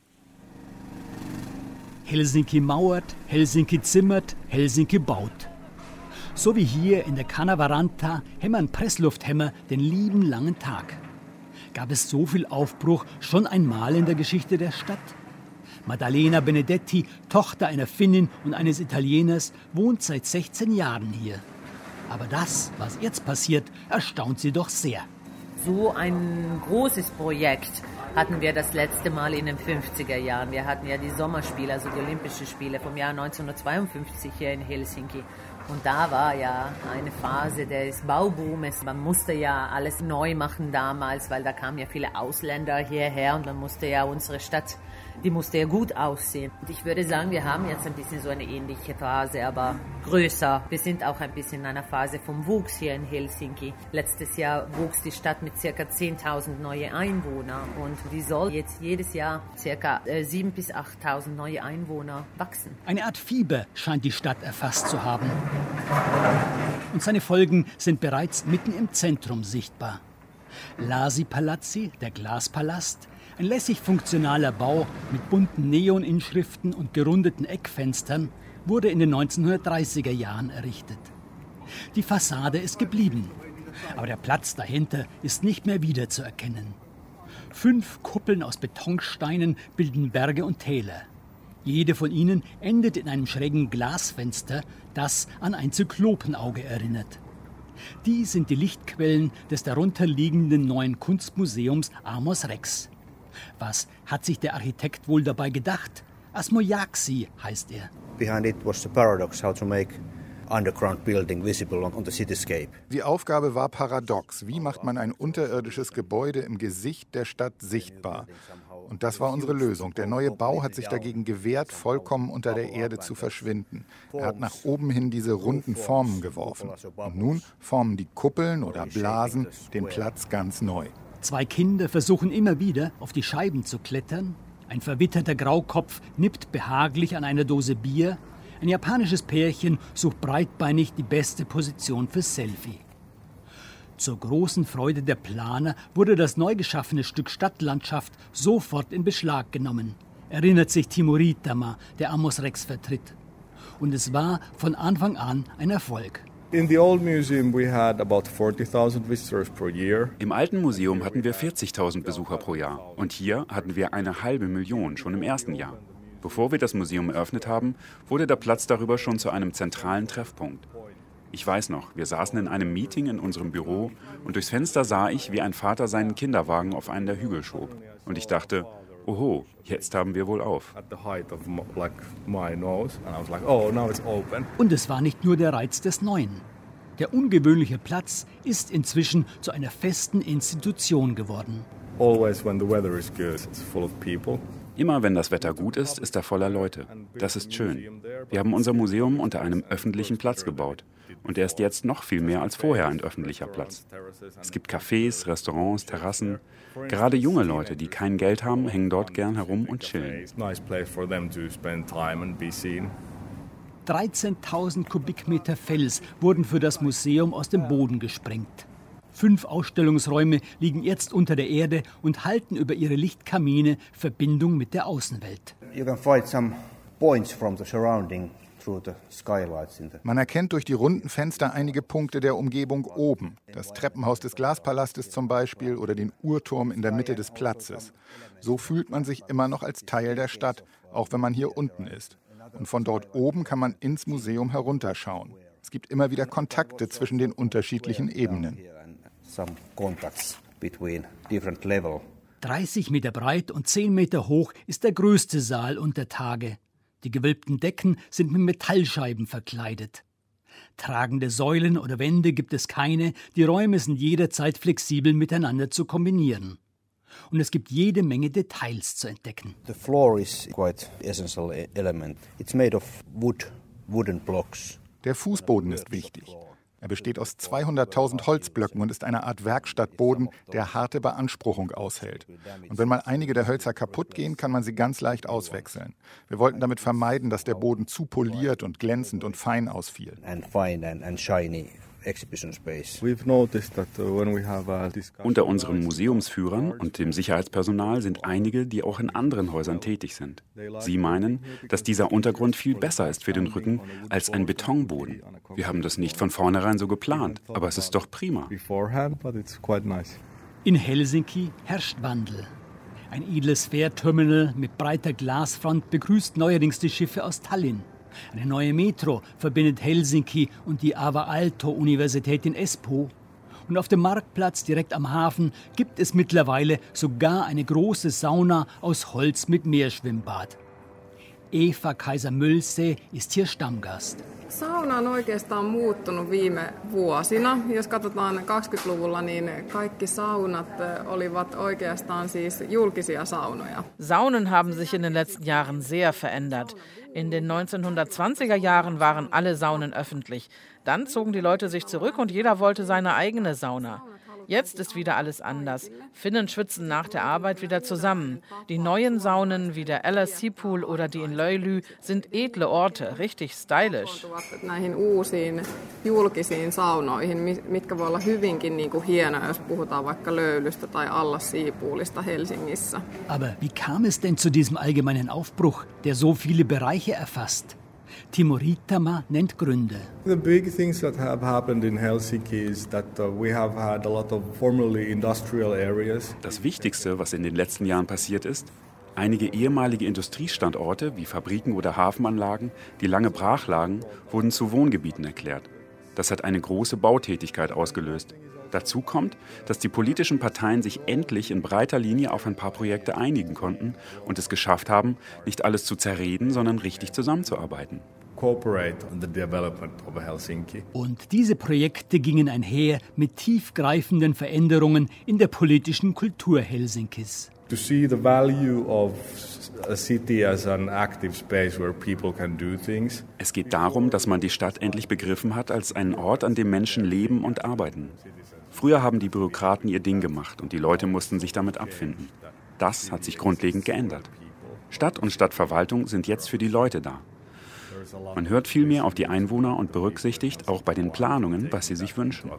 Helsinki mauert, Helsinki zimmert, Helsinki baut. So wie hier in der Kanavaranta hämmern Presslufthämmer den lieben langen Tag. Gab es so viel Aufbruch schon einmal in der Geschichte der Stadt? Maddalena Benedetti, Tochter einer Finnin und eines Italieners, wohnt seit sechzehn Jahren hier. Aber das, was jetzt passiert, erstaunt sie doch sehr. So ein großes Projekt hatten wir das letzte Mal in den fünfziger Jahren. Wir hatten ja die Sommerspiele, also die Olympischen Spiele vom Jahr neunzehnhundertzweiundfünfzig hier in Helsinki. Und da war ja eine Phase des Bauboomes. Man musste ja alles neu machen damals, weil da kamen ja viele Ausländer hierher und man musste ja unsere Stadt, die musste ja gut aussehen. Und ich würde sagen, wir haben jetzt ein bisschen so eine ähnliche Phase, aber größer. Wir sind auch ein bisschen in einer Phase vom Wuchs hier in Helsinki. Letztes Jahr wuchs die Stadt mit circa zehntausend neue Einwohner und die soll jetzt jedes Jahr circa siebentausend bis achttausend neue Einwohner wachsen. Eine Art Fieber scheint die Stadt erfasst zu haben. Und seine Folgen sind bereits mitten im Zentrum sichtbar. Lasi-Palazzi, der Glaspalast, ein lässig funktionaler Bau mit bunten Neoninschriften und gerundeten Eckfenstern, wurde in den neunzehnhundertdreißiger Jahren errichtet. Die Fassade ist geblieben, aber der Platz dahinter ist nicht mehr wiederzuerkennen. Fünf Kuppeln aus Betonsteinen bilden Berge und Täler. Jede von ihnen endet in einem schrägen Glasfenster, das an ein Zyklopenauge erinnert. Die sind die Lichtquellen des darunterliegenden neuen Kunstmuseums Amos Rex. Was hat sich der Architekt wohl dabei gedacht? Asmojaksi heißt er. Behind it was the paradox how to make underground building visible on the cityscape. Die Aufgabe war paradox. Wie macht man ein unterirdisches Gebäude im Gesicht der Stadt sichtbar? Und das war unsere Lösung. Der neue Bau hat sich dagegen gewehrt, vollkommen unter der Erde zu verschwinden. Er hat nach oben hin diese runden Formen geworfen. Und nun formen die Kuppeln oder Blasen den Platz ganz neu. Zwei Kinder versuchen immer wieder, auf die Scheiben zu klettern. Ein verwitterter Graukopf nippt behaglich an einer Dose Bier. Ein japanisches Pärchen sucht breitbeinig die beste Position fürs Selfie. Zur großen Freude der Planer wurde das neu geschaffene Stück Stadtlandschaft sofort in Beschlag genommen, erinnert sich Timo Riittämä, der Amos Rex vertritt. Und es war von Anfang an ein Erfolg. In the old museum we had about forty thousand visitors per year. Im alten Museum hatten wir vierzigtausend Besucher pro Jahr und hier hatten wir eine halbe Million schon im ersten Jahr. Bevor wir das Museum eröffnet haben, wurde der Platz darüber schon zu einem zentralen Treffpunkt. Ich weiß noch, wir saßen in einem Meeting in unserem Büro und durchs Fenster sah ich, wie ein Vater seinen Kinderwagen auf einen der Hügel schob. Und ich dachte, oho, jetzt haben wir wohl auf. Und es war nicht nur der Reiz des Neuen. Der ungewöhnliche Platz ist inzwischen zu einer festen Institution geworden. Immer wenn das Wetter gut ist, ist er voller Leute. Das ist schön. Wir haben unser Museum unter einem öffentlichen Platz gebaut. Und er ist jetzt noch viel mehr als vorher ein öffentlicher Platz. Es gibt Cafés, Restaurants, Terrassen. Gerade junge Leute, die kein Geld haben, hängen dort gern herum und chillen. dreizehntausend Kubikmeter Fels wurden für das Museum aus dem Boden gesprengt. Fünf Ausstellungsräume liegen jetzt unter der Erde und halten über ihre Lichtkamine Verbindung mit der Außenwelt. Man erkennt durch die runden Fenster einige Punkte der Umgebung oben. Das Treppenhaus des Glaspalastes zum Beispiel oder den Uhrturm in der Mitte des Platzes. So fühlt man sich immer noch als Teil der Stadt, auch wenn man hier unten ist. Und von dort oben kann man ins Museum herunterschauen. Es gibt immer wieder Kontakte zwischen den unterschiedlichen Ebenen. dreißig Meter breit und zehn Meter hoch ist der größte Saal unter Tage. Die gewölbten Decken sind mit Metallscheiben verkleidet. Tragende Säulen oder Wände gibt es keine, die Räume sind jederzeit flexibel miteinander zu kombinieren. Und es gibt jede Menge Details zu entdecken. The floor is quite essential element. It's made of wood, wooden blocks. Der Fußboden ist wichtig. Er besteht aus zweihunderttausend Holzblöcken und ist eine Art Werkstattboden, der harte Beanspruchung aushält. Und wenn mal einige der Hölzer kaputt gehen, kann man sie ganz leicht auswechseln. Wir wollten damit vermeiden, dass der Boden zu poliert und glänzend und fein ausfiel. And fine and, and shiny. Unter unseren Museumsführern und dem Sicherheitspersonal sind einige, die auch in anderen Häusern tätig sind. Sie meinen, dass dieser Untergrund viel besser ist für den Rücken als ein Betonboden. Wir haben das nicht von vornherein so geplant, aber es ist doch prima. In Helsinki herrscht Wandel. Ein edles Fährterminal mit breiter Glasfront begrüßt neuerdings die Schiffe aus Tallinn. Eine neue Metro verbindet Helsinki und die Ava-Aalto-Universität in Espoo. Und auf dem Marktplatz direkt am Hafen gibt es mittlerweile sogar eine große Sauna aus Holz mit Meerschwimmbad. Eva Kaiser-Mölse ist hier Stammgast. Sauna on oikeastaan muuttunut viime vuosina. Jos katsotaan kaksikymmentäluvulla, niin kaikki saunat olivat oikeastaan siis julkisia saunoja. Saunen haben sich in den letzten Jahren sehr verändert. In den neunzehnhundertzwanziger Jahren waren alle Saunen öffentlich. Dann zogen die Leute sich zurück und jeder wollte seine eigene Sauna. Jetzt ist wieder alles anders. Finnen schwitzen nach der Arbeit wieder zusammen. Die neuen Saunen wie der L S C-Pool oder die in Löyly sind edle Orte, richtig stylisch. Näihin uusiin julkisiin saunoihin, mitkä voi olla hyvinkin niin kuin hienoja, jos puhutaan vaikka Löylystä tai Allas Seapoolista Helsingissä. Aber wie kam es denn zu diesem allgemeinen Aufbruch, der so viele Bereiche erfasst? Timo Riittama nennt Gründe. The big things that have happened in Helsinki is that uh, we have had a lot of formerly industrial areas. Das Wichtigste, was in den letzten Jahren passiert ist, einige ehemalige Industriestandorte wie Fabriken oder Hafenanlagen, die lange brach lagen, wurden zu Wohngebieten erklärt. Das hat eine große Bautätigkeit ausgelöst. Dazu kommt, dass die politischen Parteien sich endlich in breiter Linie auf ein paar Projekte einigen konnten und es geschafft haben, nicht alles zu zerreden, sondern richtig zusammenzuarbeiten. Und diese Projekte gingen einher mit tiefgreifenden Veränderungen in der politischen Kultur Helsinkis. To see the value of a city as an active space where people can do things. Es geht darum, dass man die Stadt endlich begriffen hat als einen Ort, an dem Menschen leben und arbeiten. Früher haben die Bürokraten ihr Ding gemacht und die Leute mussten sich damit abfinden. Das hat sich grundlegend geändert. Stadt und Stadtverwaltung sind jetzt für die Leute da. Man hört viel mehr auf die Einwohner und berücksichtigt auch bei den Planungen, was sie sich wünschen.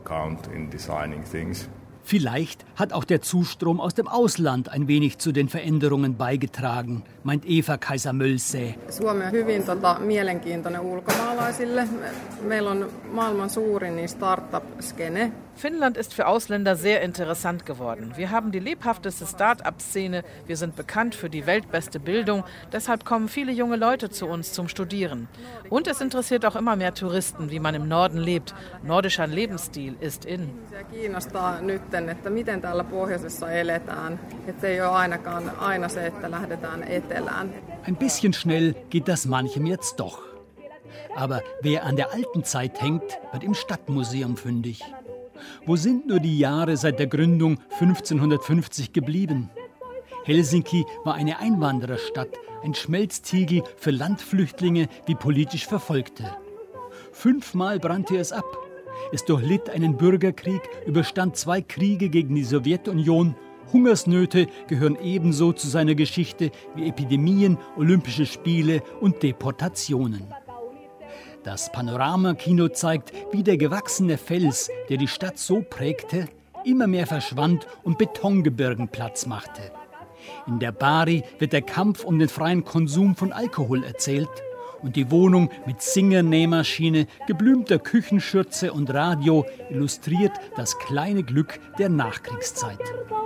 Vielleicht hat auch der Zustrom aus dem Ausland ein wenig zu den Veränderungen beigetragen, meint Eva Kaiser-Mölse. Suomi on hyvin tota, mielenkiintoinen ulkomaalaisille. Meillä on maailman suurin niin startup-skene. Finnland ist für Ausländer sehr interessant geworden. Wir haben die lebhafteste Start-up-Szene, wir sind bekannt für die weltbeste Bildung, deshalb kommen viele junge Leute zu uns zum Studieren. Und es interessiert auch immer mehr Touristen, wie man im Norden lebt. Nordischer Lebensstil ist in. Kiinnostaa nytten, että miten täällä pohjoisessa eletään. Että ei ole ainakaan aina se, että lähdetään etelään. Ein bisschen schnell geht das manchem jetzt doch. Aber wer an der alten Zeit hängt, wird im Stadtmuseum fündig. Wo sind nur die Jahre seit der Gründung fünfzehnhundertfünfzig geblieben? Helsinki war eine Einwandererstadt, ein Schmelztiegel für Landflüchtlinge wie politisch Verfolgte. Fünfmal brannte es ab. Es durchlitt einen Bürgerkrieg, überstand zwei Kriege gegen die Sowjetunion. Hungersnöte gehören ebenso zu seiner Geschichte wie Epidemien, Olympische Spiele und Deportationen. Das Panoramakino zeigt, wie der gewachsene Fels, der die Stadt so prägte, immer mehr verschwand und Betongebirgen Platz machte. In der Bari wird der Kampf um den freien Konsum von Alkohol erzählt und die Wohnung mit Singer-Nähmaschine, geblümter Küchenschürze und Radio illustriert das kleine Glück der Nachkriegszeit.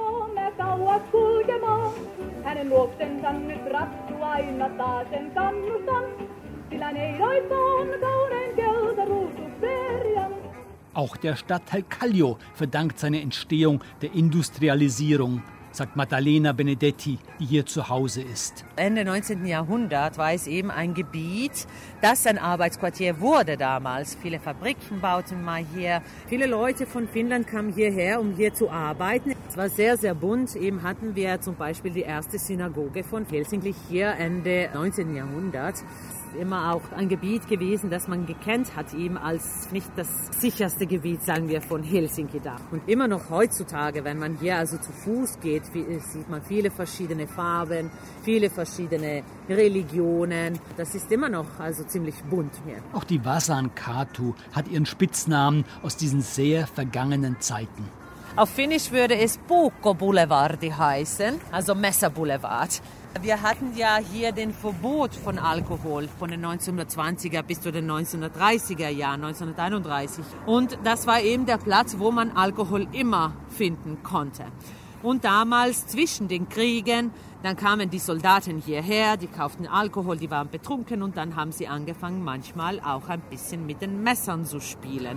Auch der Stadtteil Kallio verdankt seine Entstehung der Industrialisierung, sagt Maddalena Benedetti, die hier zu Hause ist. Ende neunzehnten. Jahrhundert war es eben ein Gebiet, das ein Arbeitsquartier wurde damals. Viele Fabriken bauten mal hier. Viele Leute von Finnland kamen hierher, um hier zu arbeiten. Es war sehr, sehr bunt. Eben hatten wir zum Beispiel die erste Synagoge von Helsinki hier Ende neunzehnten. Jahrhundert. Immer auch ein Gebiet gewesen, das man gekannt hat, eben als nicht das sicherste Gebiet, sagen wir, von Helsinki da. Und immer noch heutzutage, wenn man hier also zu Fuß geht, sieht man viele verschiedene Farben, viele verschiedene Religionen. Das ist immer noch also ziemlich bunt hier. Auch die Vasan Katu hat ihren Spitznamen aus diesen sehr vergangenen Zeiten. Auf Finnisch würde es Puukko Boulevardi heißen, also Messer Boulevard. Wir hatten ja hier den Verbot von Alkohol von den neunzehnhundertzwanziger bis zu den neunzehnhundertdreißiger Jahren, neunzehnhunderteinunddreißig. Und das war eben der Platz, wo man Alkohol immer finden konnte. Und damals zwischen den Kriegen, dann kamen die Soldaten hierher, die kauften Alkohol, die waren betrunken und dann haben sie angefangen, manchmal auch ein bisschen mit den Messern zu spielen.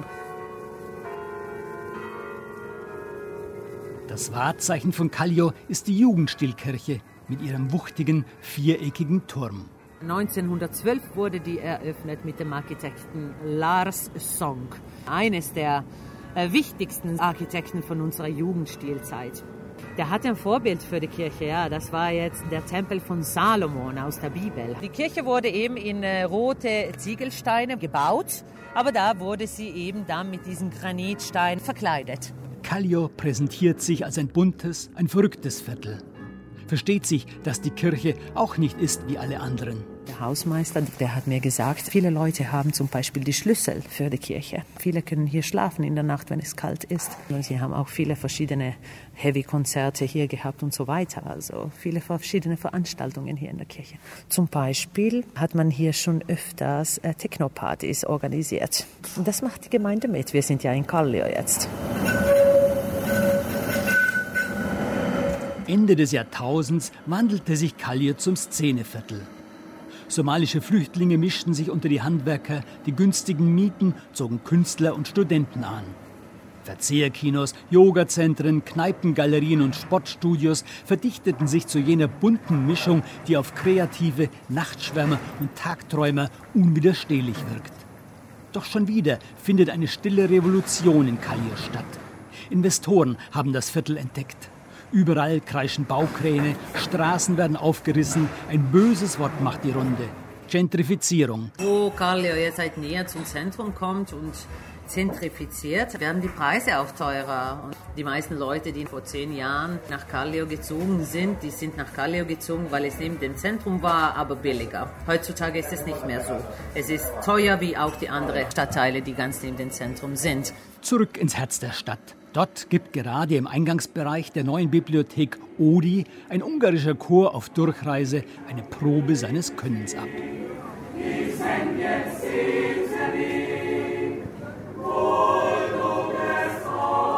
Das Wahrzeichen von Kallio ist die Jugendstilkirche mit ihrem wuchtigen, viereckigen Turm. neunzehnhundertzwölf wurde die eröffnet mit dem Architekten Lars Sonck, eines der äh, wichtigsten Architekten von unserer Jugendstilzeit. Der hatte ein Vorbild für die Kirche, ja, das war jetzt der Tempel von Salomon aus der Bibel. Die Kirche wurde eben in äh, rote Ziegelsteine gebaut, aber da wurde sie eben dann mit diesen Granitsteinen verkleidet. Kallio präsentiert sich als ein buntes, ein verrücktes Viertel. Versteht sich, dass die Kirche auch nicht ist wie alle anderen. Der Hausmeister, der hat mir gesagt, viele Leute haben zum Beispiel die Schlüssel für die Kirche. Viele können hier schlafen in der Nacht, wenn es kalt ist. Und sie haben auch viele verschiedene Heavy-Konzerte hier gehabt und so weiter. Also viele verschiedene Veranstaltungen hier in der Kirche. Zum Beispiel hat man hier schon öfters äh, Techno-Partys organisiert. Und das macht die Gemeinde mit. Wir sind ja in Kallio jetzt. Ende des Jahrtausends wandelte sich Kallio zum Szeneviertel. Somalische Flüchtlinge mischten sich unter die Handwerker, die günstigen Mieten zogen Künstler und Studenten an. Verzehrkinos, Yogazentren, Kneipengalerien und Sportstudios verdichteten sich zu jener bunten Mischung, die auf kreative Nachtschwärmer und Tagträumer unwiderstehlich wirkt. Doch schon wieder findet eine stille Revolution in Kallio statt. Investoren haben das Viertel entdeckt. Überall kreischen Baukräne, Straßen werden aufgerissen, ein böses Wort macht die Runde. Gentrifizierung. Wo Kallio jetzt halt näher zum Zentrum kommt und zentrifiziert, werden die Preise auch teurer. Und die meisten Leute, die vor zehn Jahren nach Kallio gezogen sind, die sind nach Kallio gezogen, weil es neben dem Zentrum war, aber billiger. Heutzutage ist es nicht mehr so. Es ist teuer wie auch die anderen Stadtteile, die ganz neben dem Zentrum sind. Zurück ins Herz der Stadt. Dort gibt gerade im Eingangsbereich der neuen Bibliothek Odi ein ungarischer Chor auf Durchreise eine Probe seines Könnens ab. Oh,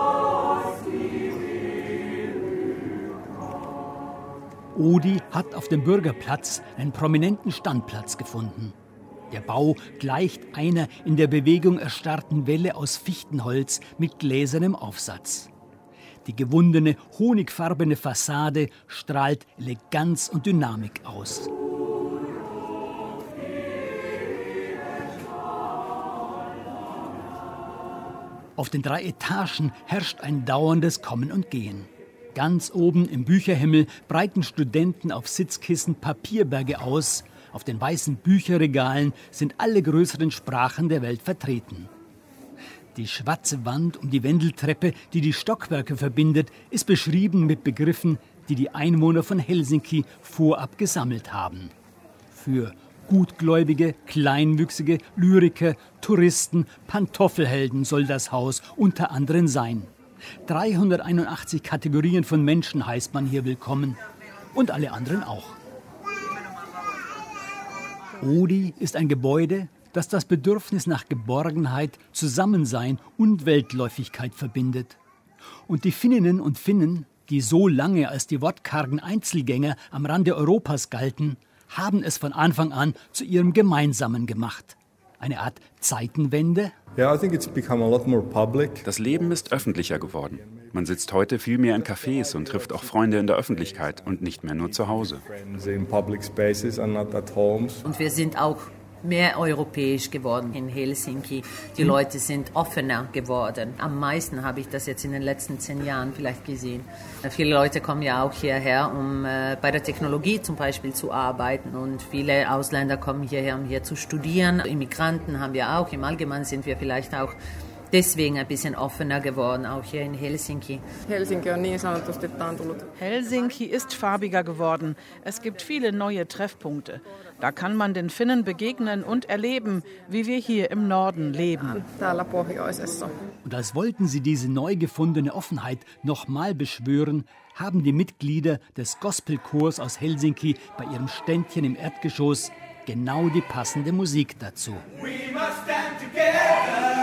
Oodi hat auf dem Bürgerplatz einen prominenten Standplatz gefunden. Der Bau gleicht einer in der Bewegung erstarrten Welle aus Fichtenholz mit gläsernem Aufsatz. Die gewundene, honigfarbene Fassade strahlt Eleganz und Dynamik aus. Auf den drei Etagen herrscht ein dauerndes Kommen und Gehen. Ganz oben im Bücherhimmel breiten Studenten auf Sitzkissen Papierberge aus. Auf den weißen Bücherregalen sind alle größeren Sprachen der Welt vertreten. Die schwarze Wand um die Wendeltreppe, die die Stockwerke verbindet, ist beschrieben mit Begriffen, die die Einwohner von Helsinki vorab gesammelt haben. Für Gutgläubige, Kleinwüchsige, Lyriker, Touristen, Pantoffelhelden soll das Haus unter anderem sein. dreihunderteinundachtzig Kategorien von Menschen heißt man hier willkommen. Und alle anderen auch. Oodi ist ein Gebäude, das das Bedürfnis nach Geborgenheit, Zusammensein und Weltläufigkeit verbindet. Und die Finninnen und Finnen, die so lange als die wortkargen Einzelgänger am Rande Europas galten, haben es von Anfang an zu ihrem Gemeinsamen gemacht. Eine Art Zeitenwende? Das Leben ist öffentlicher geworden. Man sitzt heute viel mehr in Cafés und trifft auch Freunde in der Öffentlichkeit und nicht mehr nur zu Hause. Und wir sind auch mehr europäisch geworden in Helsinki. Die Mhm. Leute sind offener geworden. Am meisten habe ich das jetzt in den letzten zehn Jahren vielleicht gesehen. Viele Leute kommen ja auch hierher, um äh, bei der Technologie zum Beispiel zu arbeiten. Und viele Ausländer kommen hierher, um hier zu studieren. Immigranten haben wir auch. Im Allgemeinen sind wir vielleicht auch deswegen ein bisschen offener geworden, auch hier in Helsinki. Helsinki on niin sanotusti taantunut. Helsinki ist farbiger geworden. Es gibt viele neue Treffpunkte. Da kann man den Finnen begegnen und erleben, wie wir hier im Norden leben. Täällä pohjoisessa. Und als wollten sie diese neu gefundene Offenheit nochmal beschwören, haben die Mitglieder des Gospelchors aus Helsinki bei ihrem Ständchen im Erdgeschoss genau die passende Musik dazu. We must stand together.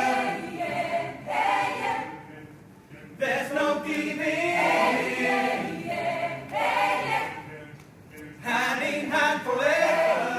There's no giving. Hand in hand forever.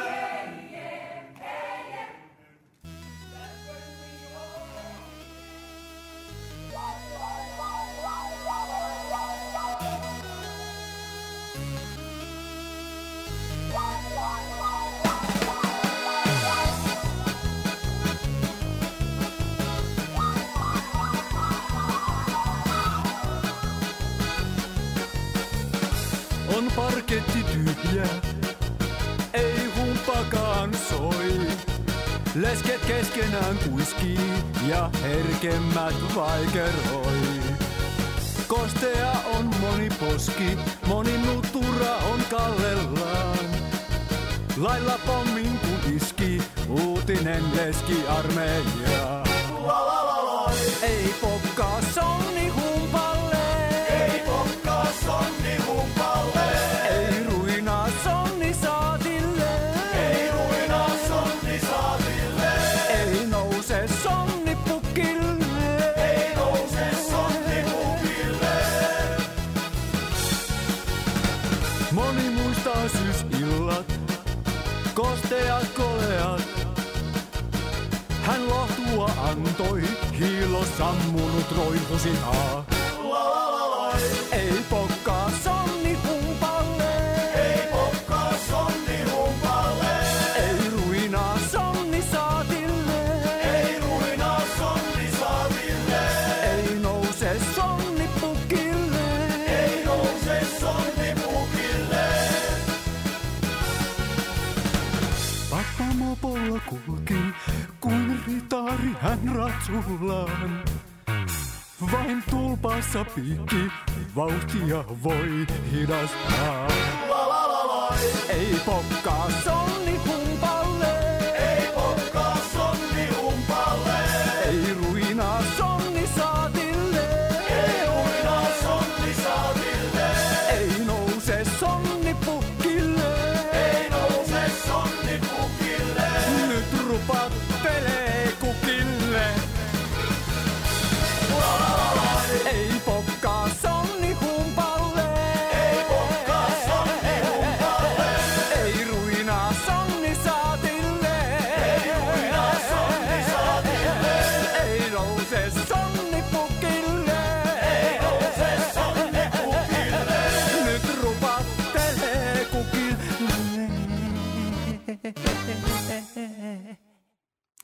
On parketti tyhjä, ei humpakaan soi. Lesket keskenään kuiskii ja herkemmät vaikeroi. Kostea on moni poski, moni nutura on kallellaan. Lailla pommin kun iski, uutinen leski armeijaa. Ei pokkaa sonni humpalle. Ei pokkaa sonni humpalle. Ei ruinaa sonni saatille. Ei ruinaa sonni saatille. Ei nouse sonni pukille. Ei nouse sonni pukille. Moni muistaa syysillat, kosteat koleat. Hän lohtua antoi, hiilo sammunut roihusinaa. Ei pokkaa sonni humpalle. Ei pokkaa sonni humpalle. Ei ruinaa sonni saatille. Ei ruinaa sonni saatille. Ei nouse sonni pukille. Ei nouse sonni pukille. Pappa mopolla kulki, kuin ritari hän ratsullaan. Vain tulpassa piikki, vauhtia voi hidastaa. Ei pokkaa sonni humpalle. Ei pokkaa sonni humpalle. Ei ruinaa sonni saatille. Ei ruinaa sonni saatille. Ei nouse sonni pukille. Ei nouse sonni pukille. Nyt rupattelee kukille. Ei pokkaa sonni humpalle. Ei pokkaa sonni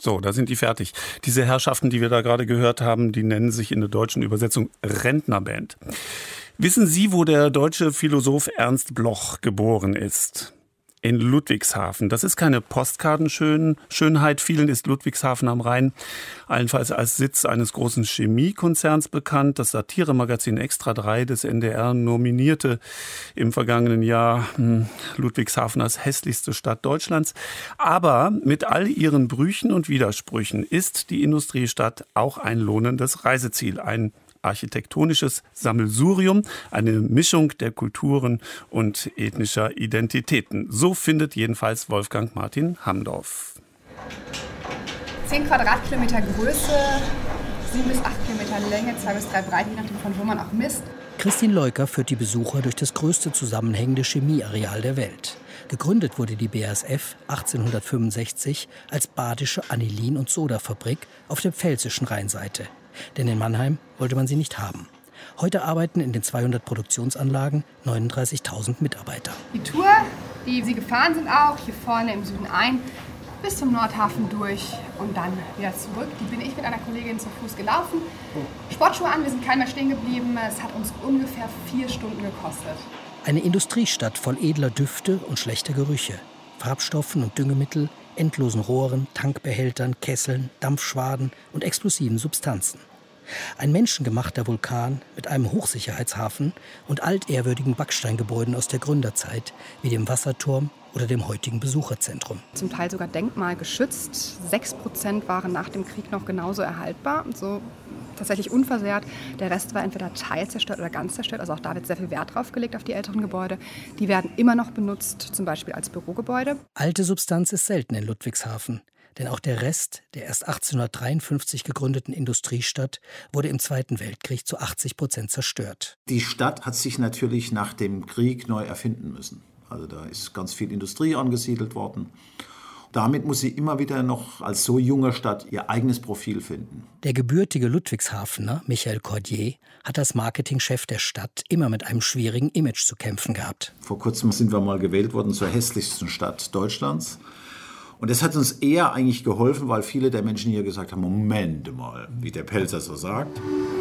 So, da sind die fertig. Diese Herrschaften, die wir da gerade gehört haben, die nennen sich in der deutschen Übersetzung Rentnerband. Wissen Sie, wo der deutsche Philosoph Ernst Bloch geboren ist? In Ludwigshafen. Das ist keine Postkartenschönheit. Vielen ist Ludwigshafen am Rhein allenfalls als Sitz eines großen Chemiekonzerns bekannt. Das Satiremagazin Extra drei des N D R nominierte im vergangenen Jahr Ludwigshafen als hässlichste Stadt Deutschlands. Aber mit all ihren Brüchen und Widersprüchen ist die Industriestadt auch ein lohnendes Reiseziel. Ein architektonisches Sammelsurium, eine Mischung der Kulturen und ethnischer Identitäten. So findet jedenfalls Wolfgang Martin Hamdorf. Zehn Quadratkilometer Größe, sieben bis acht Kilometer Länge, zwei bis drei Breite, je nachdem von wo man auch misst. Christine Leuker führt die Besucher durch das größte zusammenhängende Chemieareal der Welt. Gegründet wurde die B A S F achtzehnhundertfünfundsechzig als Badische Anilin- und Sodafabrik auf der pfälzischen Rheinseite. Denn in Mannheim wollte man sie nicht haben. Heute arbeiten in den zweihundert Produktionsanlagen neununddreißigtausend Mitarbeiter. Die Tour, die sie gefahren sind auch, hier vorne im Süden ein, bis zum Nordhafen durch und dann wieder zurück. Die bin ich mit einer Kollegin zu Fuß gelaufen. Sportschuhe an, wir sind keiner stehen geblieben. Es hat uns ungefähr vier Stunden gekostet. Eine Industriestadt voll edler Düfte und schlechter Gerüche, Farbstoffen und Düngemittel, endlosen Rohren, Tankbehältern, Kesseln, Dampfschwaden und explosiven Substanzen. Ein menschengemachter Vulkan mit einem Hochsicherheitshafen und altehrwürdigen Backsteingebäuden aus der Gründerzeit, wie dem Wasserturm oder dem heutigen Besucherzentrum. Zum Teil sogar denkmalgeschützt. Sechs Prozent waren nach dem Krieg noch genauso erhaltbar, so tatsächlich unversehrt. Der Rest war entweder teilzerstört oder ganz zerstört. Also auch da wird sehr viel Wert drauf gelegt auf die älteren Gebäude. Die werden immer noch benutzt, zum Beispiel als Bürogebäude. Alte Substanz ist selten in Ludwigshafen. Denn auch der Rest der erst achtzehnhundertdreiundfünfzig gegründeten Industriestadt wurde im Zweiten Weltkrieg zu achtzig Prozent zerstört. Die Stadt hat sich natürlich nach dem Krieg neu erfinden müssen. Also da ist ganz viel Industrie angesiedelt worden. Damit muss sie immer wieder noch als so junge Stadt ihr eigenes Profil finden. Der gebürtige Ludwigshafener Michael Cordier hat als Marketingchef der Stadt immer mit einem schwierigen Image zu kämpfen gehabt. Vor kurzem sind wir mal gewählt worden zur hässlichsten Stadt Deutschlands. Und das hat uns eher eigentlich geholfen, weil viele der Menschen hier gesagt haben, Moment mal, wie der Pelzer so sagt.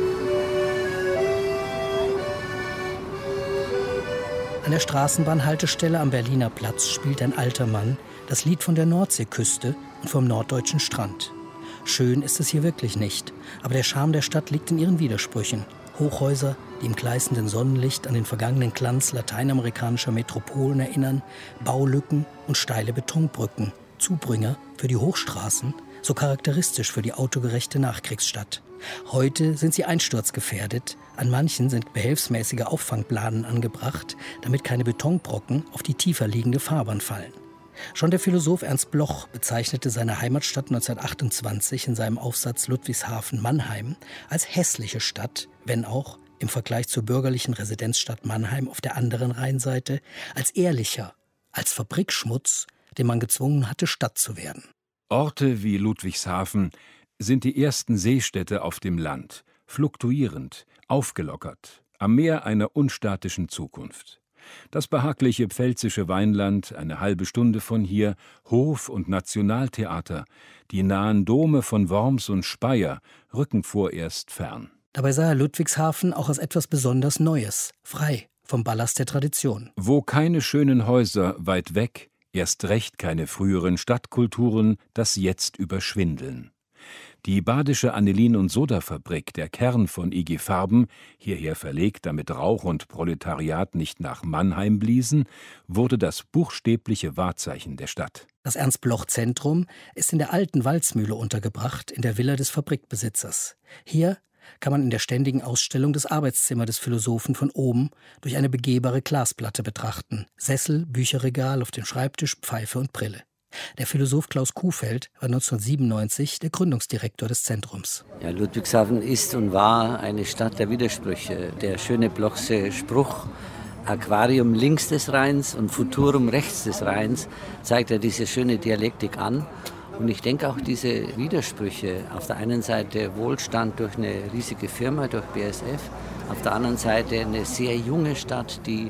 An der Straßenbahnhaltestelle am Berliner Platz spielt ein alter Mann das Lied von der Nordseeküste und vom norddeutschen Strand. Schön ist es hier wirklich nicht, aber der Charme der Stadt liegt in ihren Widersprüchen. Hochhäuser, die im gleißenden Sonnenlicht an den vergangenen Glanz lateinamerikanischer Metropolen erinnern, Baulücken und steile Betonbrücken, Zubringer für die Hochstraßen, so charakteristisch für die autogerechte Nachkriegsstadt. Heute sind sie einsturzgefährdet. An manchen sind behelfsmäßige Auffangplanen angebracht, damit keine Betonbrocken auf die tiefer liegende Fahrbahn fallen. Schon der Philosoph Ernst Bloch bezeichnete seine Heimatstadt neunzehnhundertachtundzwanzig in seinem Aufsatz Ludwigshafen-Mannheim als hässliche Stadt, wenn auch im Vergleich zur bürgerlichen Residenzstadt Mannheim auf der anderen Rheinseite als ehrlicher, als Fabrikschmutz, dem man gezwungen hatte, Stadt zu werden. Orte wie Ludwigshafen sind die ersten Seestädte auf dem Land, fluktuierend, aufgelockert, am Meer einer unstatischen Zukunft. Das behagliche pfälzische Weinland, eine halbe Stunde von hier, Hof- und Nationaltheater, die nahen Dome von Worms und Speyer rücken vorerst fern. Dabei sah er Ludwigshafen auch als etwas besonders Neues, frei vom Ballast der Tradition. Wo keine schönen Häuser weit weg, erst recht keine früheren Stadtkulturen das Jetzt überschwindeln. Die Badische Anilin- und Sodafabrik, der Kern von I G Farben, hierher verlegt, damit Rauch und Proletariat nicht nach Mannheim bliesen, wurde das buchstäbliche Wahrzeichen der Stadt. Das Ernst-Bloch-Zentrum ist in der alten Walzmühle untergebracht, in der Villa des Fabrikbesitzers. Hier kann man in der ständigen Ausstellung das Arbeitszimmer des Philosophen von oben durch eine begehbare Glasplatte betrachten. Sessel, Bücherregal auf dem Schreibtisch, Pfeife und Brille. Der Philosoph Klaus Kuhfeld war neunzehnhundertsiebenundneunzig der Gründungsdirektor des Zentrums. Ja, Ludwigshafen ist und war eine Stadt der Widersprüche. Der schöne Blochsche Spruch, Aquarium links des Rheins und Futurum rechts des Rheins, zeigt ja diese schöne Dialektik an. Und ich denke auch diese Widersprüche, auf der einen Seite Wohlstand durch eine riesige Firma, durch B A S F, auf der anderen Seite eine sehr junge Stadt, die die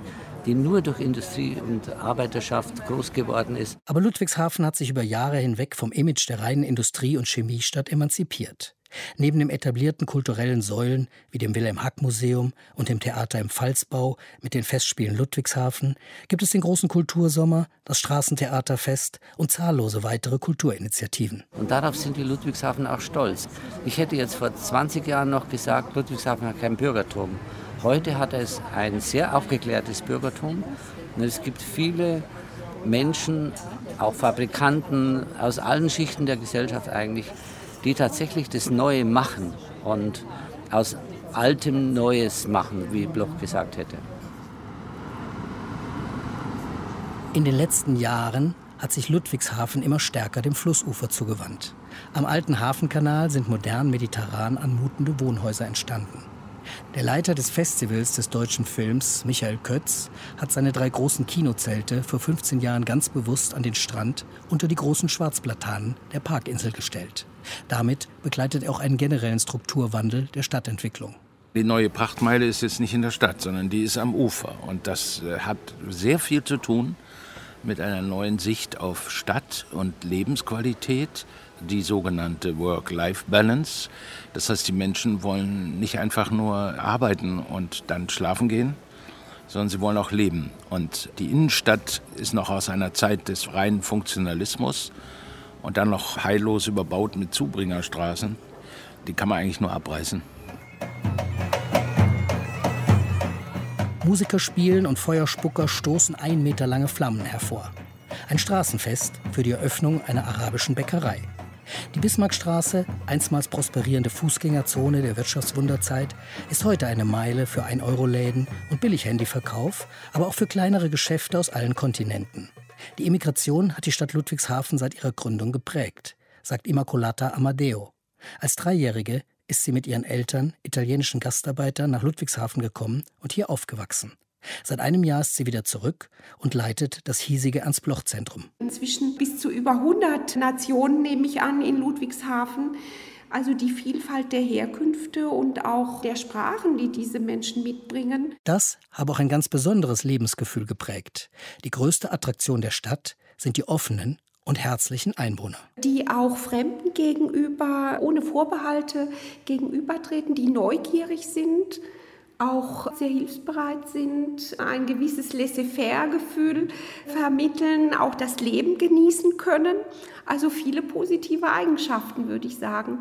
die nur durch Industrie und Arbeiterschaft groß geworden ist. Aber Ludwigshafen hat sich über Jahre hinweg vom Image der reinen Industrie- und Chemiestadt emanzipiert. Neben den etablierten kulturellen Säulen wie dem Wilhelm-Hack-Museum und dem Theater im Pfalzbau mit den Festspielen Ludwigshafen gibt es den großen Kultursommer, das Straßentheaterfest und zahllose weitere Kulturinitiativen. Und darauf sind die Ludwigshafen auch stolz. Ich hätte jetzt vor zwanzig Jahren noch gesagt, Ludwigshafen hat kein Bürgertum. Heute hat es ein sehr aufgeklärtes Bürgertum. Und es gibt viele Menschen, auch Fabrikanten aus allen Schichten der Gesellschaft eigentlich, die tatsächlich das Neue machen und aus Altem Neues machen, wie Bloch gesagt hätte. In den letzten Jahren hat sich Ludwigshafen immer stärker dem Flussufer zugewandt. Am alten Hafenkanal sind modern mediterran anmutende Wohnhäuser entstanden. Der Leiter des Festivals des deutschen Films, Michael Kötz, hat seine drei großen Kinozelte vor fünfzehn Jahren ganz bewusst an den Strand unter die großen Schwarzplatanen der Parkinsel gestellt. Damit begleitet er auch einen generellen Strukturwandel der Stadtentwicklung. Die neue Prachtmeile ist jetzt nicht in der Stadt, sondern die ist am Ufer. Und das hat sehr viel zu tun mit einer neuen Sicht auf Stadt und Lebensqualität, die sogenannte Work-Life-Balance. Das heißt, die Menschen wollen nicht einfach nur arbeiten und dann schlafen gehen, sondern sie wollen auch leben. Und die Innenstadt ist noch aus einer Zeit des reinen Funktionalismus und dann noch heillos überbaut mit Zubringerstraßen. Die kann man eigentlich nur abreißen. Musiker spielen und Feuerspucker stoßen ein Meter lange Flammen hervor. Ein Straßenfest für die Eröffnung einer arabischen Bäckerei. Die Bismarckstraße, einstmals prosperierende Fußgängerzone der Wirtschaftswunderzeit, ist heute eine Meile für ein-Euro-Läden und Billighandyverkauf, aber auch für kleinere Geschäfte aus allen Kontinenten. Die Immigration hat die Stadt Ludwigshafen seit ihrer Gründung geprägt, sagt Immacolata Amadeo. Als Dreijährige ist sie mit ihren Eltern, italienischen Gastarbeitern, nach Ludwigshafen gekommen und hier aufgewachsen. Seit einem Jahr ist sie wieder zurück und leitet das hiesige Ernst-Bloch-Zentrum. Inzwischen bis zu über hundert Nationen, nehme ich an, in Ludwigshafen. Also die Vielfalt der Herkünfte und auch der Sprachen, die diese Menschen mitbringen. Das habe auch ein ganz besonderes Lebensgefühl geprägt. Die größte Attraktion der Stadt sind die offenen und herzlichen Einwohner. Die auch Fremden gegenüber ohne Vorbehalte gegenübertreten, die neugierig sind, auch sehr hilfsbereit sind, ein gewisses Laissez-faire-Gefühl vermitteln, auch das Leben genießen können. Also viele positive Eigenschaften, würde ich sagen.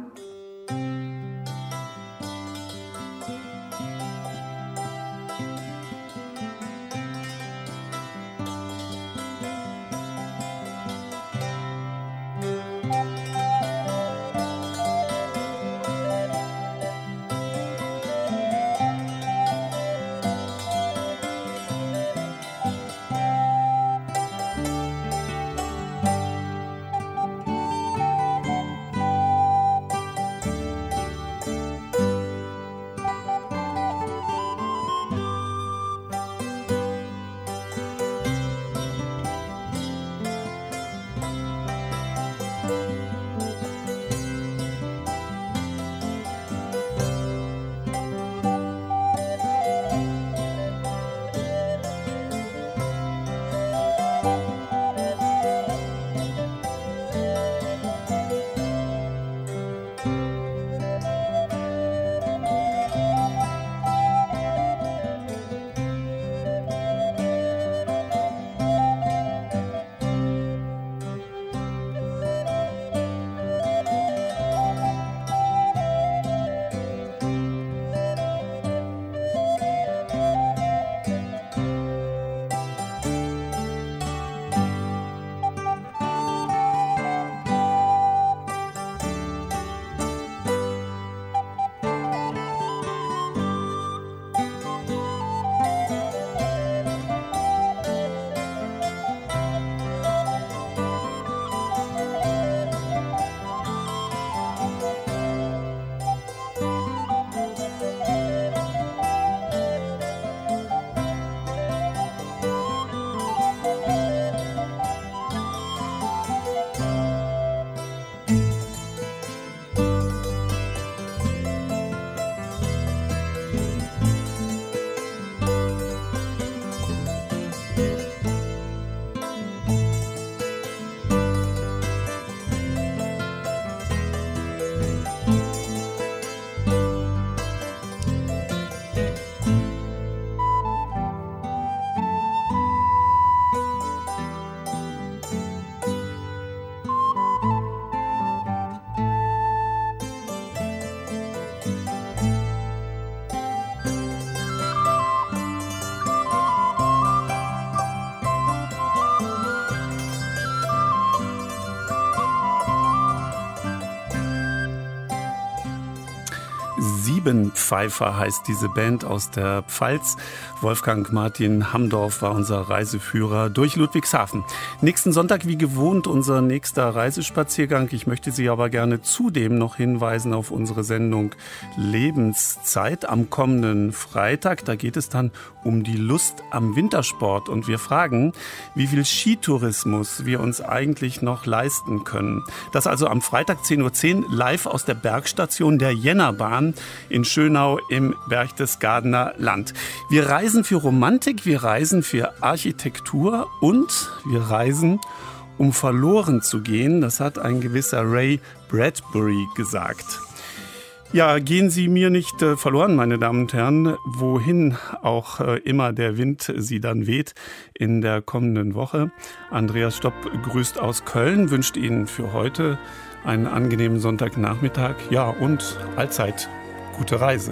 Siebenpfeifer heißt diese Band aus der Pfalz. Wolfgang Martin Hamdorf war unser Reiseführer durch Ludwigshafen. Nächsten Sonntag wie gewohnt unser nächster Reisespaziergang. Ich möchte Sie aber gerne zudem noch hinweisen auf unsere Sendung Lebenszeit am kommenden Freitag. Da geht es dann um die Lust am Wintersport und wir fragen, wie viel Skitourismus wir uns eigentlich noch leisten können. Das also am Freitag zehn Uhr zehn live aus der Bergstation der Jennerbahn in Schönau im Berchtesgadener Land. Wir reisen für Romantik, wir reisen für Architektur und wir reisen, um verloren zu gehen. Das hat ein gewisser Ray Bradbury gesagt. Ja, gehen Sie mir nicht äh, verloren, meine Damen und Herren, wohin auch äh, immer der Wind Sie dann weht in der kommenden Woche. Andreas Stopp grüßt aus Köln, wünscht Ihnen für heute einen angenehmen Sonntagnachmittag, ja und allzeit gute Reise.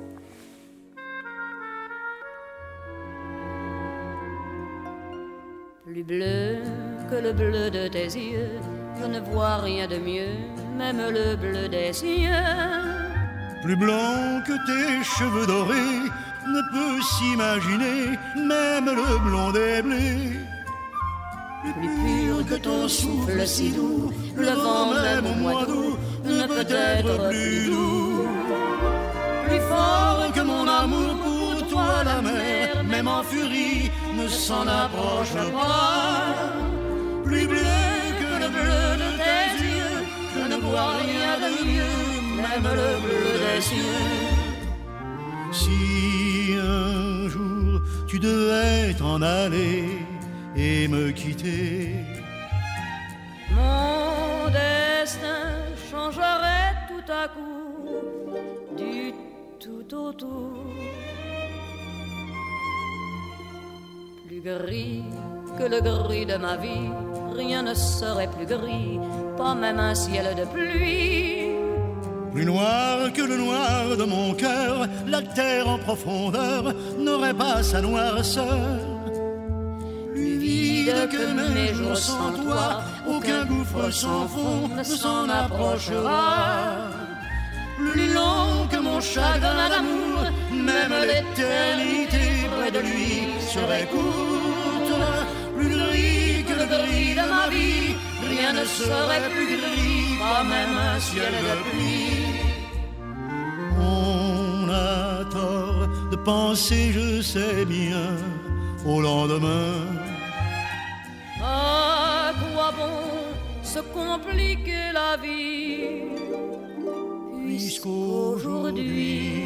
Plus bleu que le bleu de tes yeux, je ne vois rien de mieux, même le bleu des cieux. Plus blanc que tes cheveux dorés, ne peut s'imaginer, même le blond des blés. Plus pur que ton souffle si doux, le vent même au mois d'août ne peut être plus doux. Plus fort que mon amour pour toi, la mer, même en furie, ne s'en approche pas. Plus bleu que le bleu de tes yeux, je ne vois rien de mieux, même le bleu des cieux. Si un jour tu devais t'en aller et me quitter, mon destin changerait tout à coup du tout au tout. Plus gris que le gris de ma vie, rien ne serait plus gris, pas même un ciel de pluie. Plus noir que le noir de mon cœur, la terre en profondeur n'aurait pas sa noirceur. Plus vide que mes jours sans toi, aucun gouffre sans fond ne s'en approchera. Plus long que mon chagrin d'amour, même l'éternité près de lui serait courte. Plus gris que le gris de ma vie, rien ne serait plus gris, pas même un ciel de pluie. On a tort de penser, je sais bien, au lendemain. À quoi bon se compliquer la vie, puisqu'aujourd'hui,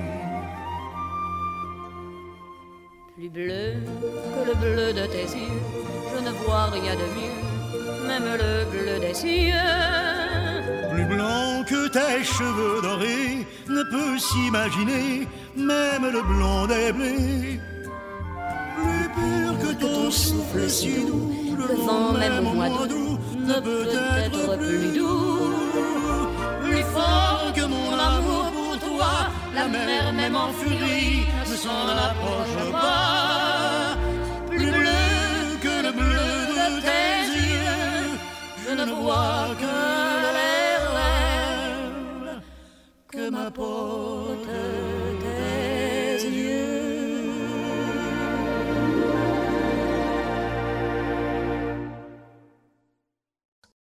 plus bleu que le bleu de tes yeux, je ne vois rien de mieux, même le bleu des cieux. Plus blanc que tes cheveux dorés, ne peut s'imaginer, même le blond des blés. Plus pur que ton souffle si doux, le vent même au mois d'août ne peut être plus doux. Plus fort que mon amour pour toi, la mer même en furie ne s'en approche pas. Plus bleu que le bleu de tes yeux, je ne vois que les rêves que ma peau.